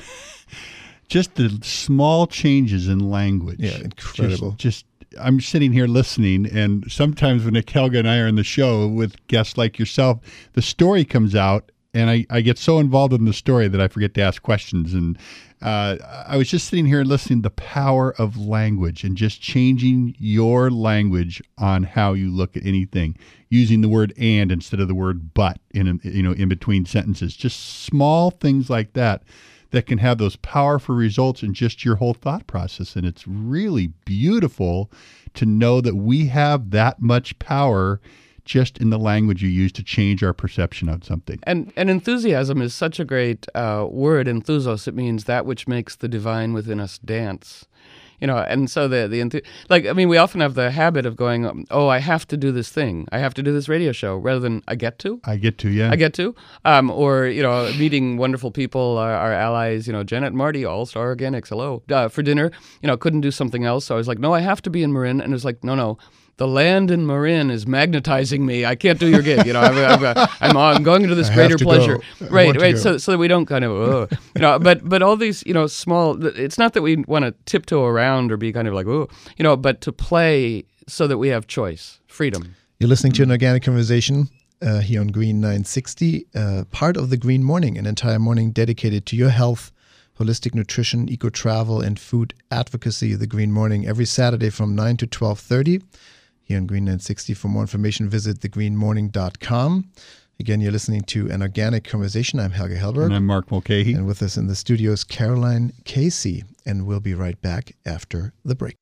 Just the small changes in language. Yeah, incredible. Just, just I'm sitting here listening, and sometimes when Helga and I are in the show with guests like yourself, the story comes out, and I, I get so involved in the story that I forget to ask questions. And uh, I was just sitting here listening to the power of language and just changing your language on how you look at anything, using the word "and" instead of the word "but" in you know in between sentences. Just small things like that that can have those powerful results in just your whole thought process. And it's really beautiful to know that we have that much power just in the language you use to change our perception of something. And and enthusiasm is such a great uh, word. Enthusos, it means that which makes the divine within us dance. You know, and so the the enthu- like I mean, we often have the habit of going, um, oh, I have to do this thing, I have to do this radio show, rather than I get to. I get to, yeah. I get to, um, or you know, meeting wonderful people, our, our allies. You know, Janet and Marty, All Star Organics, hello, uh, for dinner. You know, couldn't do something else, so I was like, no, I have to be in Marin, and it was like, no, no. The land in Marin is magnetizing me. I can't do your gig. You know, I've, I've, I'm, I'm going into this I greater have to pleasure, go. I right? want to Right. go. So, so that we don't kind of, oh, you know, but but all these, you know, small. It's not that we want to tiptoe around or be kind of like, oh, you know, but to play so that we have choice, freedom. You're listening to an organic conversation uh, here on Green nine sixty, uh, part of the Green Morning, an entire morning dedicated to your health, holistic nutrition, eco-travel, and food advocacy, The Green Morning, every Saturday from nine to twelve thirty here on Green nine sixty. For more information, visit the green morning dot com. Again, you're listening to An Organic Conversation. I'm Helge Hellberg. And I'm Mark Mulcahy. And with us in the studio is Caroline Casey. And we'll be right back after the break.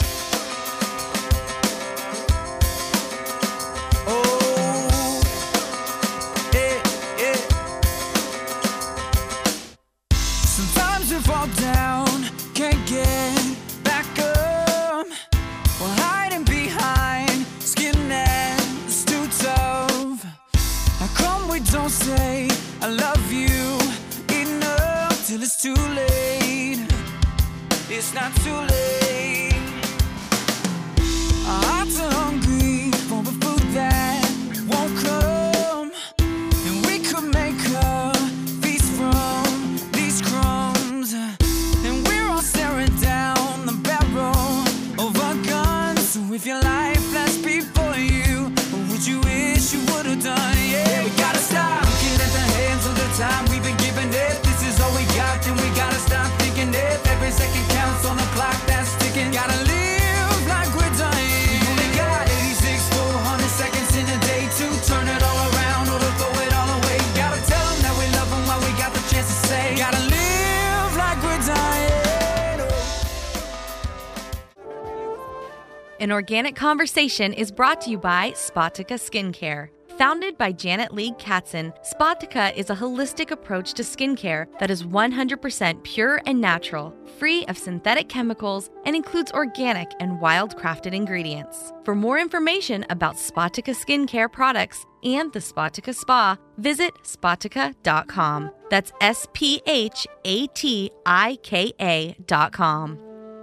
Sometimes you fall down, can't get back up. While hiding behind skin that's too tough. How come we don't say I love you enough till it's too late? It's not too late. Our hearts are hungry for the food that won't come, and we could make a feast from these crumbs. And we're all staring down the barrel of a gun. So if your life lasts before you, what would you wish you would have done? Yeah, we gotta stop looking at the hands of the time we've been giving it. This is all we got, then we gotta stop thinking it. Every second counts on the clock that's ticking. Gotta live like we're dying. We only got eighty-six, four hundred seconds in a day to turn it all around or to throw it all away. Gotta tell them that we love them while we got the chance to say. Gotta live like we're dying. An Organic Conversation is brought to you by Spotica Skincare. Founded by Janet Leigh Katzen, Spotica is a holistic approach to skincare that is one hundred percent pure and natural, free of synthetic chemicals, and includes organic and wild-crafted ingredients. For more information about Spotica skincare products and the Spotica Spa, visit spotica dot com. That's S P H A T I K A dot com.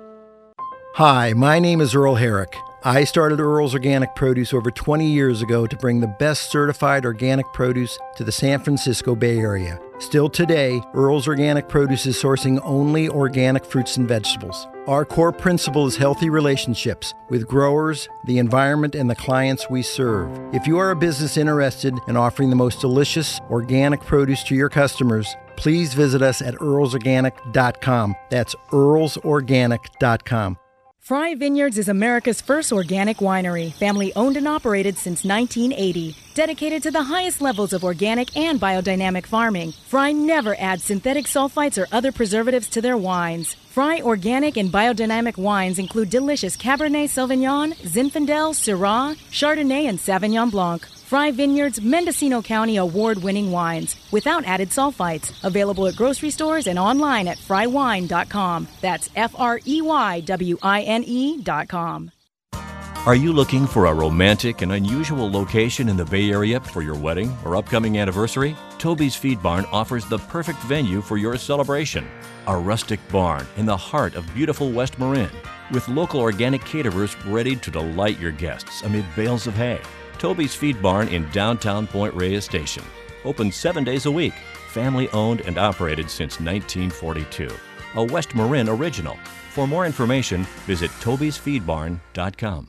Hi, my name is Earl Herrick. I started Earl's Organic Produce over twenty years ago to bring the best certified organic produce to the San Francisco Bay Area. Still today, Earl's Organic Produce is sourcing only organic fruits and vegetables. Our core principle is healthy relationships with growers, the environment, and the clients we serve. If you are a business interested in offering the most delicious organic produce to your customers, please visit us at earls organic dot com. That's earls organic dot com. Fry Vineyards is America's first organic winery, family owned and operated since nineteen eighty. Dedicated to the highest levels of organic and biodynamic farming, Fry never adds synthetic sulfites or other preservatives to their wines. Fry organic and biodynamic wines include delicious Cabernet Sauvignon, Zinfandel, Syrah, Chardonnay, and Sauvignon Blanc. Fry Vineyards Mendocino County award-winning wines without added sulfites. Available at grocery stores and online at fry wine dot com. That's F R E Y W I N E dot com. Are you looking for a romantic and unusual location in the Bay Area for your wedding or upcoming anniversary? Toby's Feed Barn offers the perfect venue for your celebration. A rustic barn in the heart of beautiful West Marin, with local organic caterers ready to delight your guests amid bales of hay. Toby's Feed Barn in downtown Point Reyes Station. Open seven days a week. Family owned and operated since nineteen forty-two. A West Marin original. For more information, visit tobys feed barn dot com.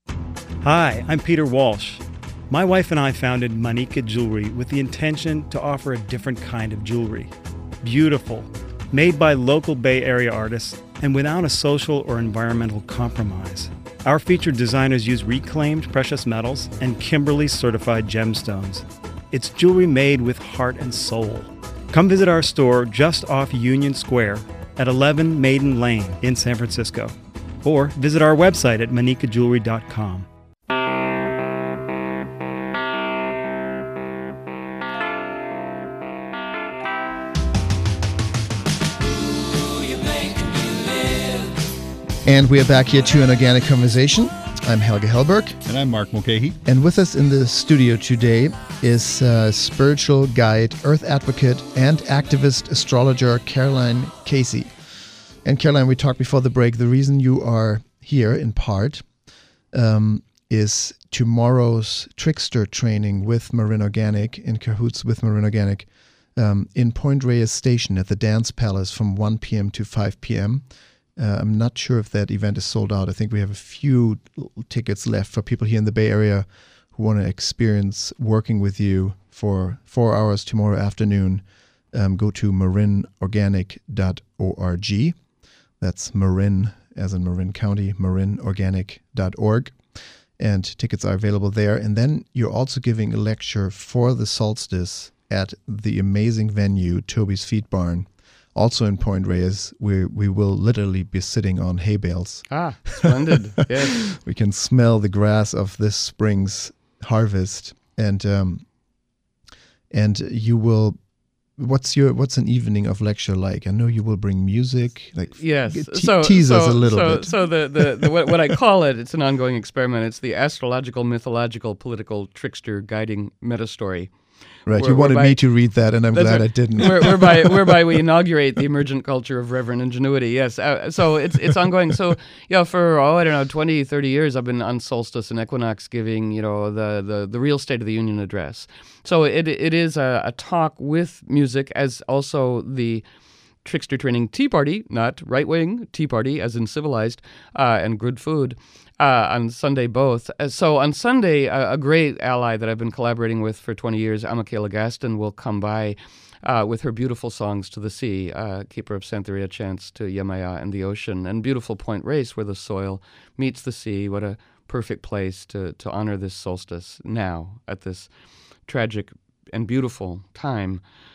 Hi, I'm Peter Walsh. My wife and I founded Manika Jewelry with the intention to offer a different kind of jewelry. Beautiful, made by local Bay Area artists, and without a social or environmental compromise. Our featured designers use reclaimed precious metals and Kimberly certified gemstones. It's jewelry made with heart and soul. Come visit our store just off Union Square at eleven Maiden Lane in San Francisco, or visit our website at manika jewelry dot com. And we are back here to An Organic Conversation. I'm Helge Hellberg. And I'm Mark Mulcahy. And with us in the studio today is uh, spiritual guide, earth advocate, and activist astrologer Caroline Casey. And Caroline, we talked before the break, the reason you are here in part um, is tomorrow's trickster training with Marin Organic, in cahoots with Marin Organic, um, in Point Reyes Station at the Dance Palace from one p.m. to five p.m. Uh, I'm not sure if that event is sold out. I think we have a few tickets left for people here in the Bay Area who want to experience working with you for four hours tomorrow afternoon um, go to marin organic dot org. That's Marin, as in Marin County, marin organic dot org. And tickets are available there. And then you're also giving a lecture for the solstice at the amazing venue, Toby's Feed Barn, also in Point Reyes, where we will literally be sitting on hay bales. Ah, splendid. Yes. We can smell the grass of this spring's harvest. And um, and you will... What's your what's an evening of lecture like? I know you will bring music. Like yes, te- so tease so, us a little so, bit. So the, the, the what, what I call it, it's an ongoing experiment. It's the astrological, mythological, political trickster guiding meta story. Right, Where, you wanted whereby, me to read that, and I'm glad right, I didn't. where, whereby, whereby we inaugurate the emergent culture of reverent ingenuity. Yes, uh, so it's it's ongoing. So yeah, for oh I don't know, twenty, thirty years, I've been on solstice and equinox giving you know the the, the real State of the Union address. So it it is a, a talk with music as also the trickster training tea party, not right wing tea party, as in civilized, uh, and good food. Uh, on Sunday, both. Uh, so on Sunday, uh, a great ally that I've been collaborating with for twenty years, Michaela Gaston, will come by uh, with her beautiful songs to the sea, uh, Keeper of Santeria chants to Yemaya and the ocean, and beautiful Point Reyes where the soil meets the sea. What a perfect place to, to honor this solstice now at this tragic and beautiful time.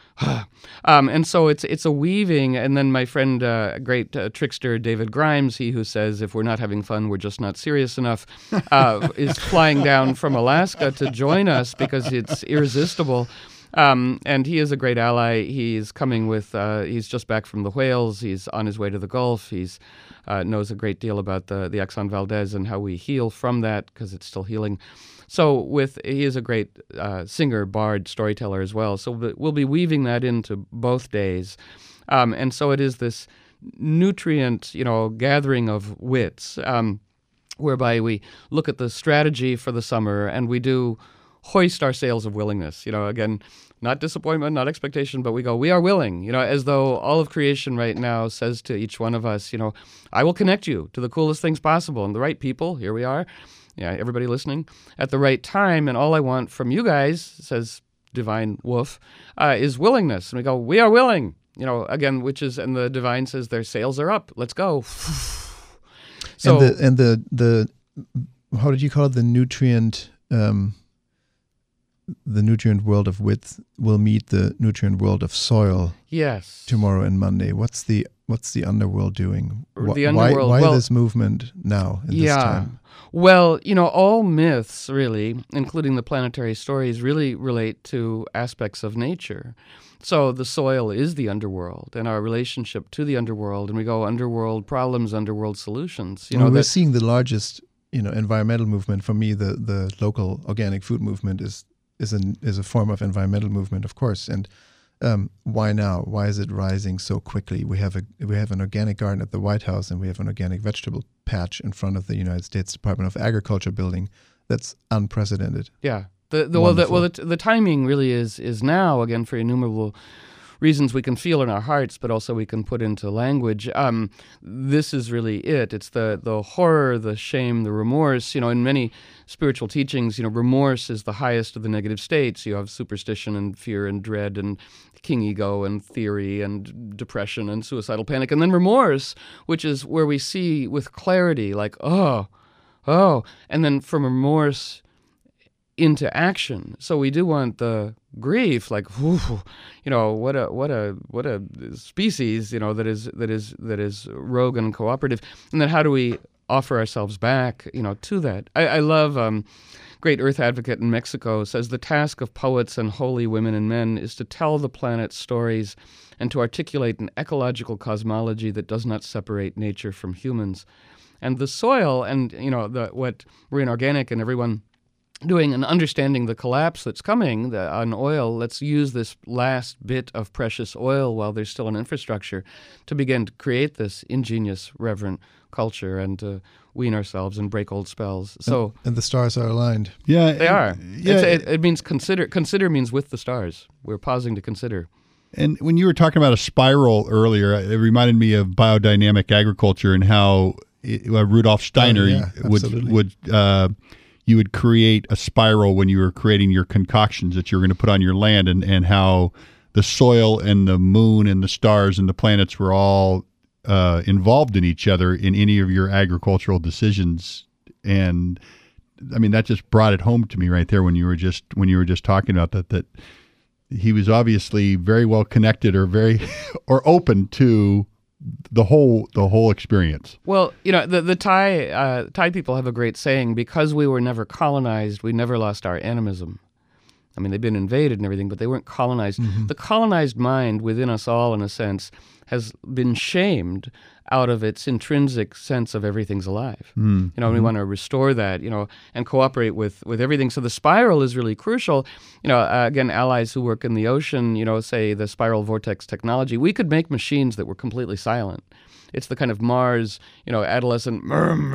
um, and so it's it's a weaving, and then my friend, uh, great uh, trickster David Grimes, he who says if we're not having fun, we're just not serious enough, uh, is flying down from Alaska to join us because it's irresistible. Um, and he is a great ally. He's coming with, uh, he's just back from the whales. He's on his way to the Gulf. He's uh, knows a great deal about the, the Exxon Valdez and how we heal from that because it's still healing. So with he is a great uh, singer, bard, storyteller as well. So we'll be weaving that into both days. Um, and so it is this nutrient, you know, gathering of wits, um, whereby we look at the strategy for the summer and we do hoist our sails of willingness. You know, again, not disappointment, not expectation, but we go, we are willing, you know, as though all of creation right now says to each one of us, you know, I will connect you to the coolest things possible and the right people. Here we are. Yeah, everybody listening at the right time. And all I want from you guys, says Divine Wolf, uh, is willingness. And we go, we are willing, you know, again, which is, and the divine says their sails are up. Let's go. So, and the, and the, the, how did you call it? The nutrient, um, the nutrient world of width will meet the nutrient world of soil. Yes. Tomorrow and Monday. What's the, what's the underworld doing? Wh- the underworld. Why, why well, this movement now in yeah. this time? Well, you know, all myths really, including the planetary stories, really relate to aspects of nature. So the soil is the underworld and our relationship to the underworld, and we go underworld problems, underworld solutions. You well, know, we're that, seeing the largest, you know, environmental movement. For me, the, the local organic food movement is is an is a form of environmental movement, of course. And um, why now? Why is it rising so quickly? We have a we have an organic garden at the White House, and we have an organic vegetable patch in front of the United States Department of Agriculture building. That's unprecedented. Yeah. The, the, well, the, well the, the timing really is is now, again, for innumerable reasons we can feel in our hearts, but also we can put into language. Um, this is really it. It's the, the horror, the shame, the remorse. You know, in many spiritual teachings, you know, remorse is the highest of the negative states. You have superstition and fear and dread and king ego and theory and depression and suicidal panic. And then remorse, which is where we see with clarity, like, oh, oh. And then from remorse into action. So we do want the grief, like, whew, you know, what a what a what a species, you know, that is that is that is rogue and cooperative. And then how do we offer ourselves back, you know, to that? I, I love um, great earth advocate in Mexico says the task of poets and holy women and men is to tell the planet's stories and to articulate an ecological cosmology that does not separate nature from humans. And the soil and, you know, the what Marine Organic and everyone doing and understanding the collapse that's coming the, on oil, let's use this last bit of precious oil while there's still an infrastructure to begin to create this ingenious, reverent culture and to wean ourselves and break old spells. So and, and the stars are aligned. Yeah, they are. Yeah, it's, it, it means consider. Consider means with the stars. We're pausing to consider. And when you were talking about a spiral earlier, it reminded me of biodynamic agriculture and how it, uh, Rudolf Steiner oh, yeah, would would. Uh, you would create a spiral when you were creating your concoctions that you were going to put on your land, and, and how the soil and the moon and the stars and the planets were all uh, involved in each other in any of your agricultural decisions. And I mean, that just brought it home to me right there when you were just when you were just talking about that. That he was obviously very well connected, or very or open to the whole the whole experience. Well, you know, the the Thai uh, Thai people have a great saying: because we were never colonized, we never lost our animism. I mean, they've been invaded and everything, but they weren't colonized. Mm-hmm. The colonized mind within us all, in a sense, has been shamed out of its intrinsic sense of everything's alive. Mm. You know, and we want to restore that, you know, and cooperate with, with everything. So the spiral is really crucial. You know, uh, again, allies who work in the ocean, you know, say the spiral vortex technology. We could make machines that were completely silent. It's the kind of Mars, you know, adolescent, Mars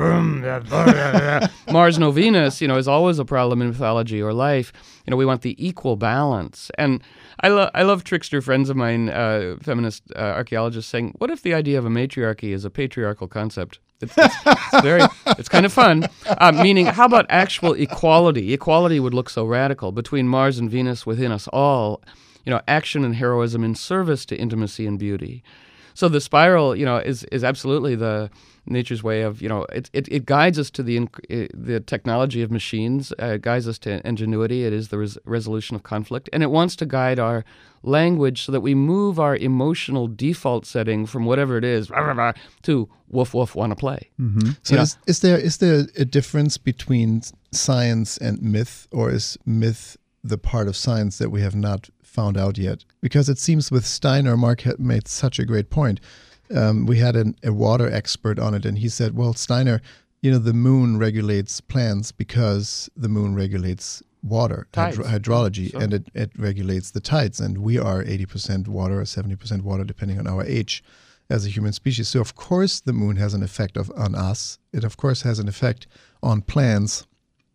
no Venus, you know, is always a problem in mythology or life. You know, we want the equal balance. And I, lo- I love trickster friends of mine, uh, feminist uh, archaeologists, saying, what if the idea of a matriarchy is a patriarchal concept? It's, it's, it's very, it's kind of fun. Uh, meaning, how about actual equality? Equality would look so radical between Mars and Venus within us all. You know, action and heroism in service to intimacy and beauty. So the spiral, you know, is is absolutely the nature's way of, you know, it it, it guides us to the inc- the technology of machines, uh, it guides us to ingenuity. It is the res- resolution of conflict, and it wants to guide our language so that we move our emotional default setting from whatever it is rah, rah, rah, to woof woof want to play. Mm-hmm. So You is, is there is there a difference between science and myth, or is myth the part of science that we have not found out yet? Because it seems with Steiner, Mark had made such a great point. Um, we had an, a water expert on it, and he said, well, Steiner, you know, the moon regulates plants because the moon regulates water, hydro- hydrology, Sure. and it, it regulates the tides. And we are eighty percent water or seventy percent water, depending on our age as a human species. So, of course, the moon has an effect of, on us. It, of course, has an effect on plants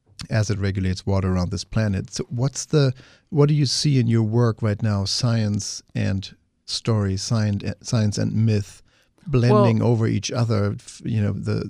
as it regulates water around this planet. So what's the, what do you see in your work right now, science and story, science, science and myth blending Well- over each other? F- You know, the,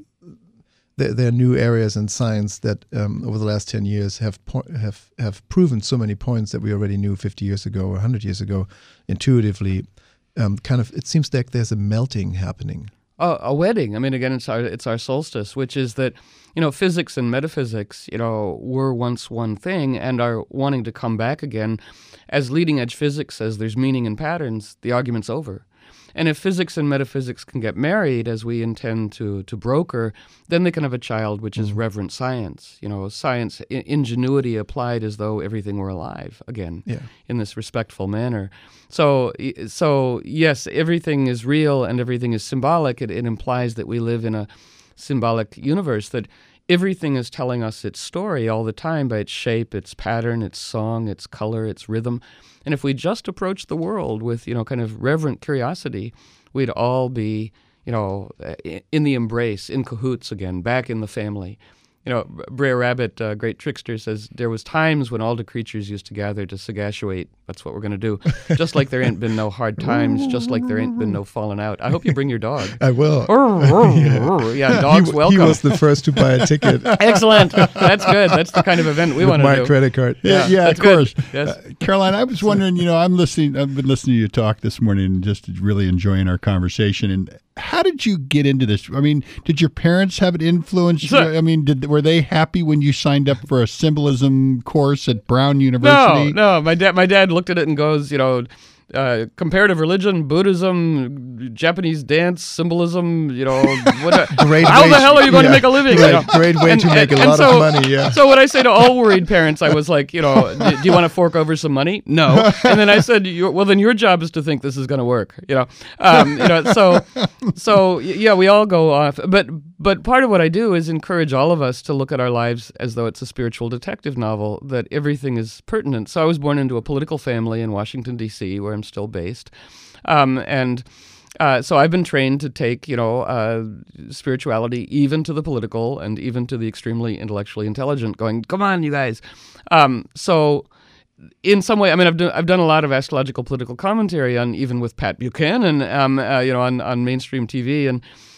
the there are new areas in science that um, over the last ten years have po- have have proven so many points that we already knew fifty years ago or one hundred years ago intuitively. Um, kind of, it seems like there's a melting happening. Uh, a wedding. I mean, again, it's our it's our solstice, which is that, you know, physics and metaphysics, you know, were once one thing and are wanting to come back again. As leading edge physics says, there's meaning in patterns. The argument's over. And if physics and metaphysics can get married, as we intend to to broker, then they can have a child, which is reverent science. You know, science, I- ingenuity applied as though everything were alive again, Yeah. in this respectful manner. So, y- so yes, everything is real and everything is symbolic. It, it implies that we live in a symbolic universe, that everything is telling us its story all the time by its shape, its pattern, its song, its color, its rhythm. And if we just approach the world with, you know, kind of reverent curiosity, we'd all be, you know, i- in the embrace, in cahoots again, back in the family. You know, Brer Rabbit, uh, great trickster, says there was times when all the creatures used to gather to sagactuate. That's what we're going to do. Just like there ain't been no hard times, just like there ain't been no falling out. I hope you bring your dog. I will. yeah. yeah, dogs he, welcome. He was the first to buy a ticket. Excellent. That's good. That's the kind of event we With want to my do. credit card. Yeah, yeah, that's of course. good. Yes. Uh, Caroline, I was wondering, you know, I'm listening, I've been listening to you talk this morning and just really enjoying our conversation. And how did you get into this? I mean, did your parents have an influence? Sure. I mean, did were they happy when you signed up for a symbolism course at Brown No, University? no. My dad, my dad looked at it and goes, you know, uh, comparative religion, Buddhism, Japanese dance, symbolism. You know, what? Great how way the hell are you going yeah, to make a living? Right, You know? great way to make a lot so, of money. Yeah. So what I say to all worried parents, I was like, you know, do, do you want to fork over some money? No. And then I said, you, well, then your job is to think this is going to work. You know, um, you know. So, so y- yeah, we all go off, but but part of what I do is encourage all of us to look at our lives as though it's a spiritual detective novel, that everything is pertinent. So I was born into a political family in Washington, D C, where I'm still based. Um, and uh, so I've been trained to take, you know, uh, spirituality even to the political and even to the extremely intellectually intelligent, going, come on, you guys. Um, so in some way, I mean, I've done, I've done a lot of astrological political commentary on, even with Pat Buchanan, um, uh, you know, on, on mainstream T V. And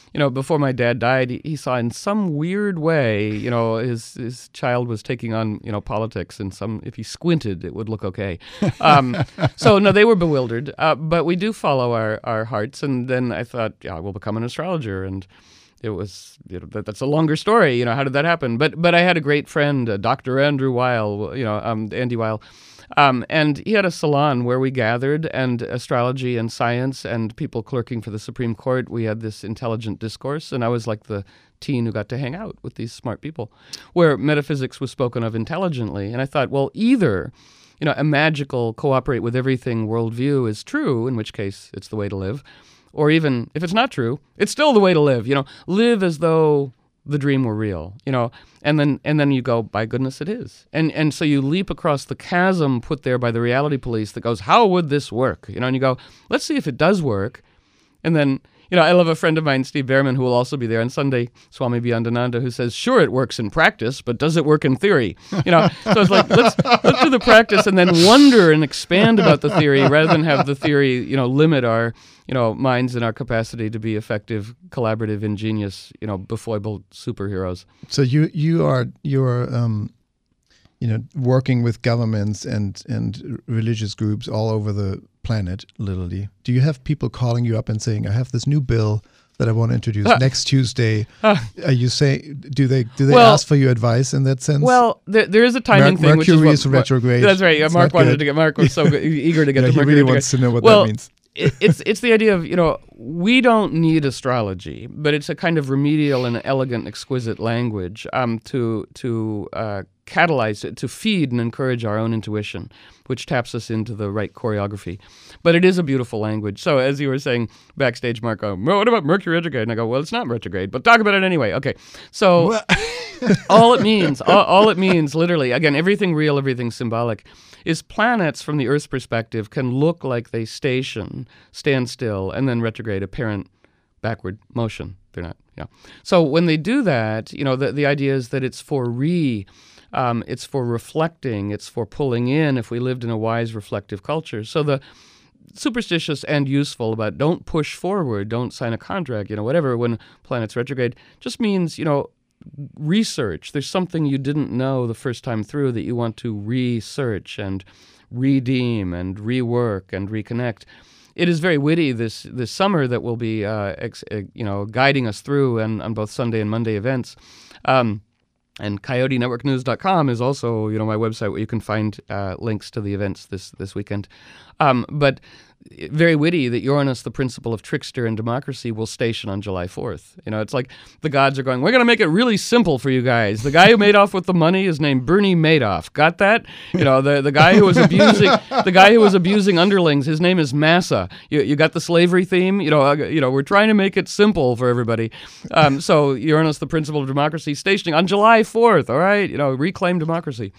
you know, before my dad died, he, he saw in some weird way, you know, his his child was taking on, you know, politics, and some, if he squinted, it would look okay. Um, so no, they were bewildered. Uh, but we do follow our, our hearts. And then I thought, yeah, I will become an astrologer. And it was, you know, that, that's a longer story. You know, how did that happen? But but I had a great friend, uh, Doctor Andrew Weil, you know, um, Andy Weil. Um, and he had a salon where we gathered, and astrology and science and people clerking for the Supreme Court. We had this intelligent discourse, and I was like the teen who got to hang out with these smart people, where metaphysics was spoken of intelligently. And I thought, well, either, you know, a magical cooperate with everything worldview is true, in which case it's the way to live, or even if it's not true, it's still the way to live. You know, live as though the dream were real, you know, and then and then you go, by goodness, it is. And and so you leap across the chasm put there by the reality police that goes, how would this work? You know, and you go, let's see if it does work. And then, you know, I love a friend of mine, Steve Behrman, who will also be there on Sunday, Swami Byandananda, who says, sure, it works in practice, but does it work in theory? You know, so it's like, let's let's do the practice and then wonder and expand about the theory rather than have the theory, you know, limit our, you know, minds and our capacity to be effective, collaborative, ingenious, you know, befoibled superheroes. So you you are you're um, you know, working with governments and and religious groups all over the planet, literally. Do you have people calling you up and saying, "I have this new bill that I want to introduce uh, next Tuesday"? Uh, are you saying, do they do they well, ask for your advice in that sense? Well, there, there is a timing Mer- thing. Mercury which is what, retrograde. That's right. Yeah, It's Mark wanted good. to get. Mark was so good, eager to get yeah, to he Mercury. really wants to know what well, that means. it, it's it's the idea of, you know, we don't need astrology, but it's a kind of remedial and elegant, exquisite language um, to to uh, catalyze it, to feed and encourage our own intuition, which taps us into the right choreography. But it is a beautiful language. So as you were saying backstage, Mark, oh, what about Mercury retrograde? And I go, well, it's not retrograde, but talk about it anyway. Okay, so all it means, all, all it means, literally, again, everything real, everything symbolic, is planets from the Earth's perspective can look like they station, stand still, and then retrograde, apparent backward motion. They're not, yeah. So when they do that, you know, the, the idea is that it's for re, um, it's for reflecting, it's for pulling in if we lived in a wise, reflective culture. So the superstitious and useful about don't push forward, don't sign a contract, you know, whatever, when planets retrograde, just means, you know, research. There's something you didn't know the first time through that you want to research and redeem and rework and reconnect. It is very witty this this summer that will be uh, ex, uh, you know, guiding us through and on both Sunday and Monday events. Um, and coyote network news dot com is also, you know, my website where you can find uh, links to the events this this weekend. Um, but very witty that Uranus, the principle of trickster and democracy, will station on July fourth. You know, it's like the gods are going, we're going to make it really simple for you guys. The guy who made off with the money is named Bernie Madoff. Got that? You know, the the guy who was abusing the guy who was abusing underlings, his name is Massa. You you got the slavery theme? You know, uh, you know, we're trying to make it simple for everybody. Um, so Uranus, the principle of democracy, stationing on July fourth. All right, you know, reclaim democracy.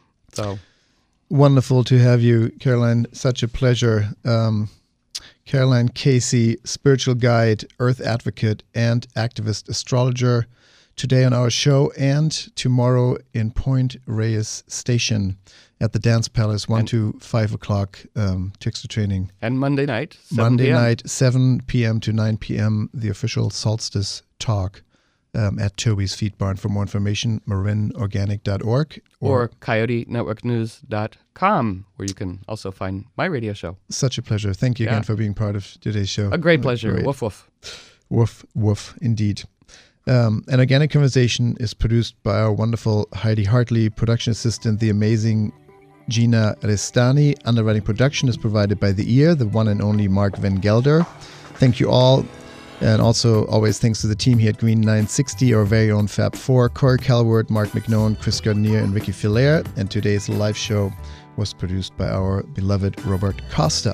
So. Wonderful to have you, Caroline. Such a pleasure. Um, Caroline Casey, spiritual guide, earth advocate, and activist astrologer, today on our show and tomorrow in Point Reyes Station at the Dance Palace, one and to five o'clock, um, trickster training. And Monday night, Monday night, seven p.m. to nine p.m., the official solstice talk. Um, at Toby's Feed Barn. For more information, marin organic dot org or, or coyote network news dot com, where you can also find my radio show. Such a pleasure. Thank you yeah. again for being part of today's show. A great pleasure. Great. Woof, woof. Woof, woof, indeed. Um, An Organic Conversation is produced by our wonderful Heidi Hartley, production assistant, the amazing Gina Restani. Underwriting production is provided by The Ear, the one and only Mark Van Gelder. Thank you all. And also, always thanks to the team here at Green nine sixty, our very own Fab four, Corey Calward, Mark McNown, Chris Gardner, and Ricky Filaire. And today's live show was produced by our beloved Robert Costa.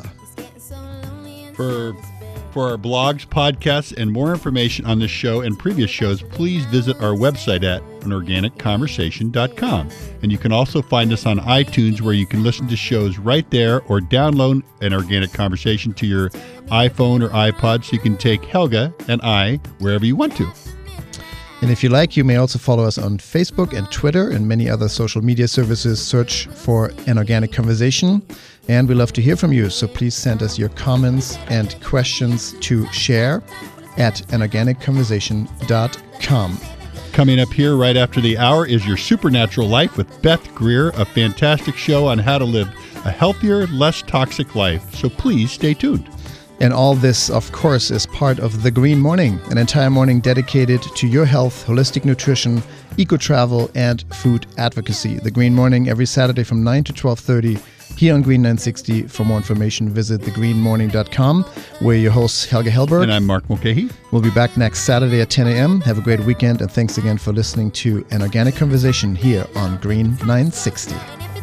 For, for our blogs, podcasts, and more information on this show and previous shows, please visit our website at an organic conversation dot com. And you can also find us on iTunes, where you can listen to shows right there, or download An Organic Conversation to your iPhone or iPod so you can take Helga and I wherever you want to. And if you like, you may also follow us on Facebook and Twitter and many other social media services. Search for An Organic Conversation. And we love to hear from you, so please send us your comments and questions to share at an organic conversation dot com. Coming up here right after the hour is Your Supernatural Life with Beth Greer, a fantastic show on how to live a healthier, less toxic life. So please stay tuned. And all this, of course, is part of The Green Morning, an entire morning dedicated to your health, holistic nutrition, eco-travel, and food advocacy. The Green Morning every Saturday from nine to twelve thirty here on Green nine sixty. For more information, visit the green morning dot com. We're your hosts, Helge Hellberg. And I'm Mark Mulcahy. We'll be back next Saturday at ten a.m. Have a great weekend, and thanks again for listening to An Organic Conversation here on Green nine sixty.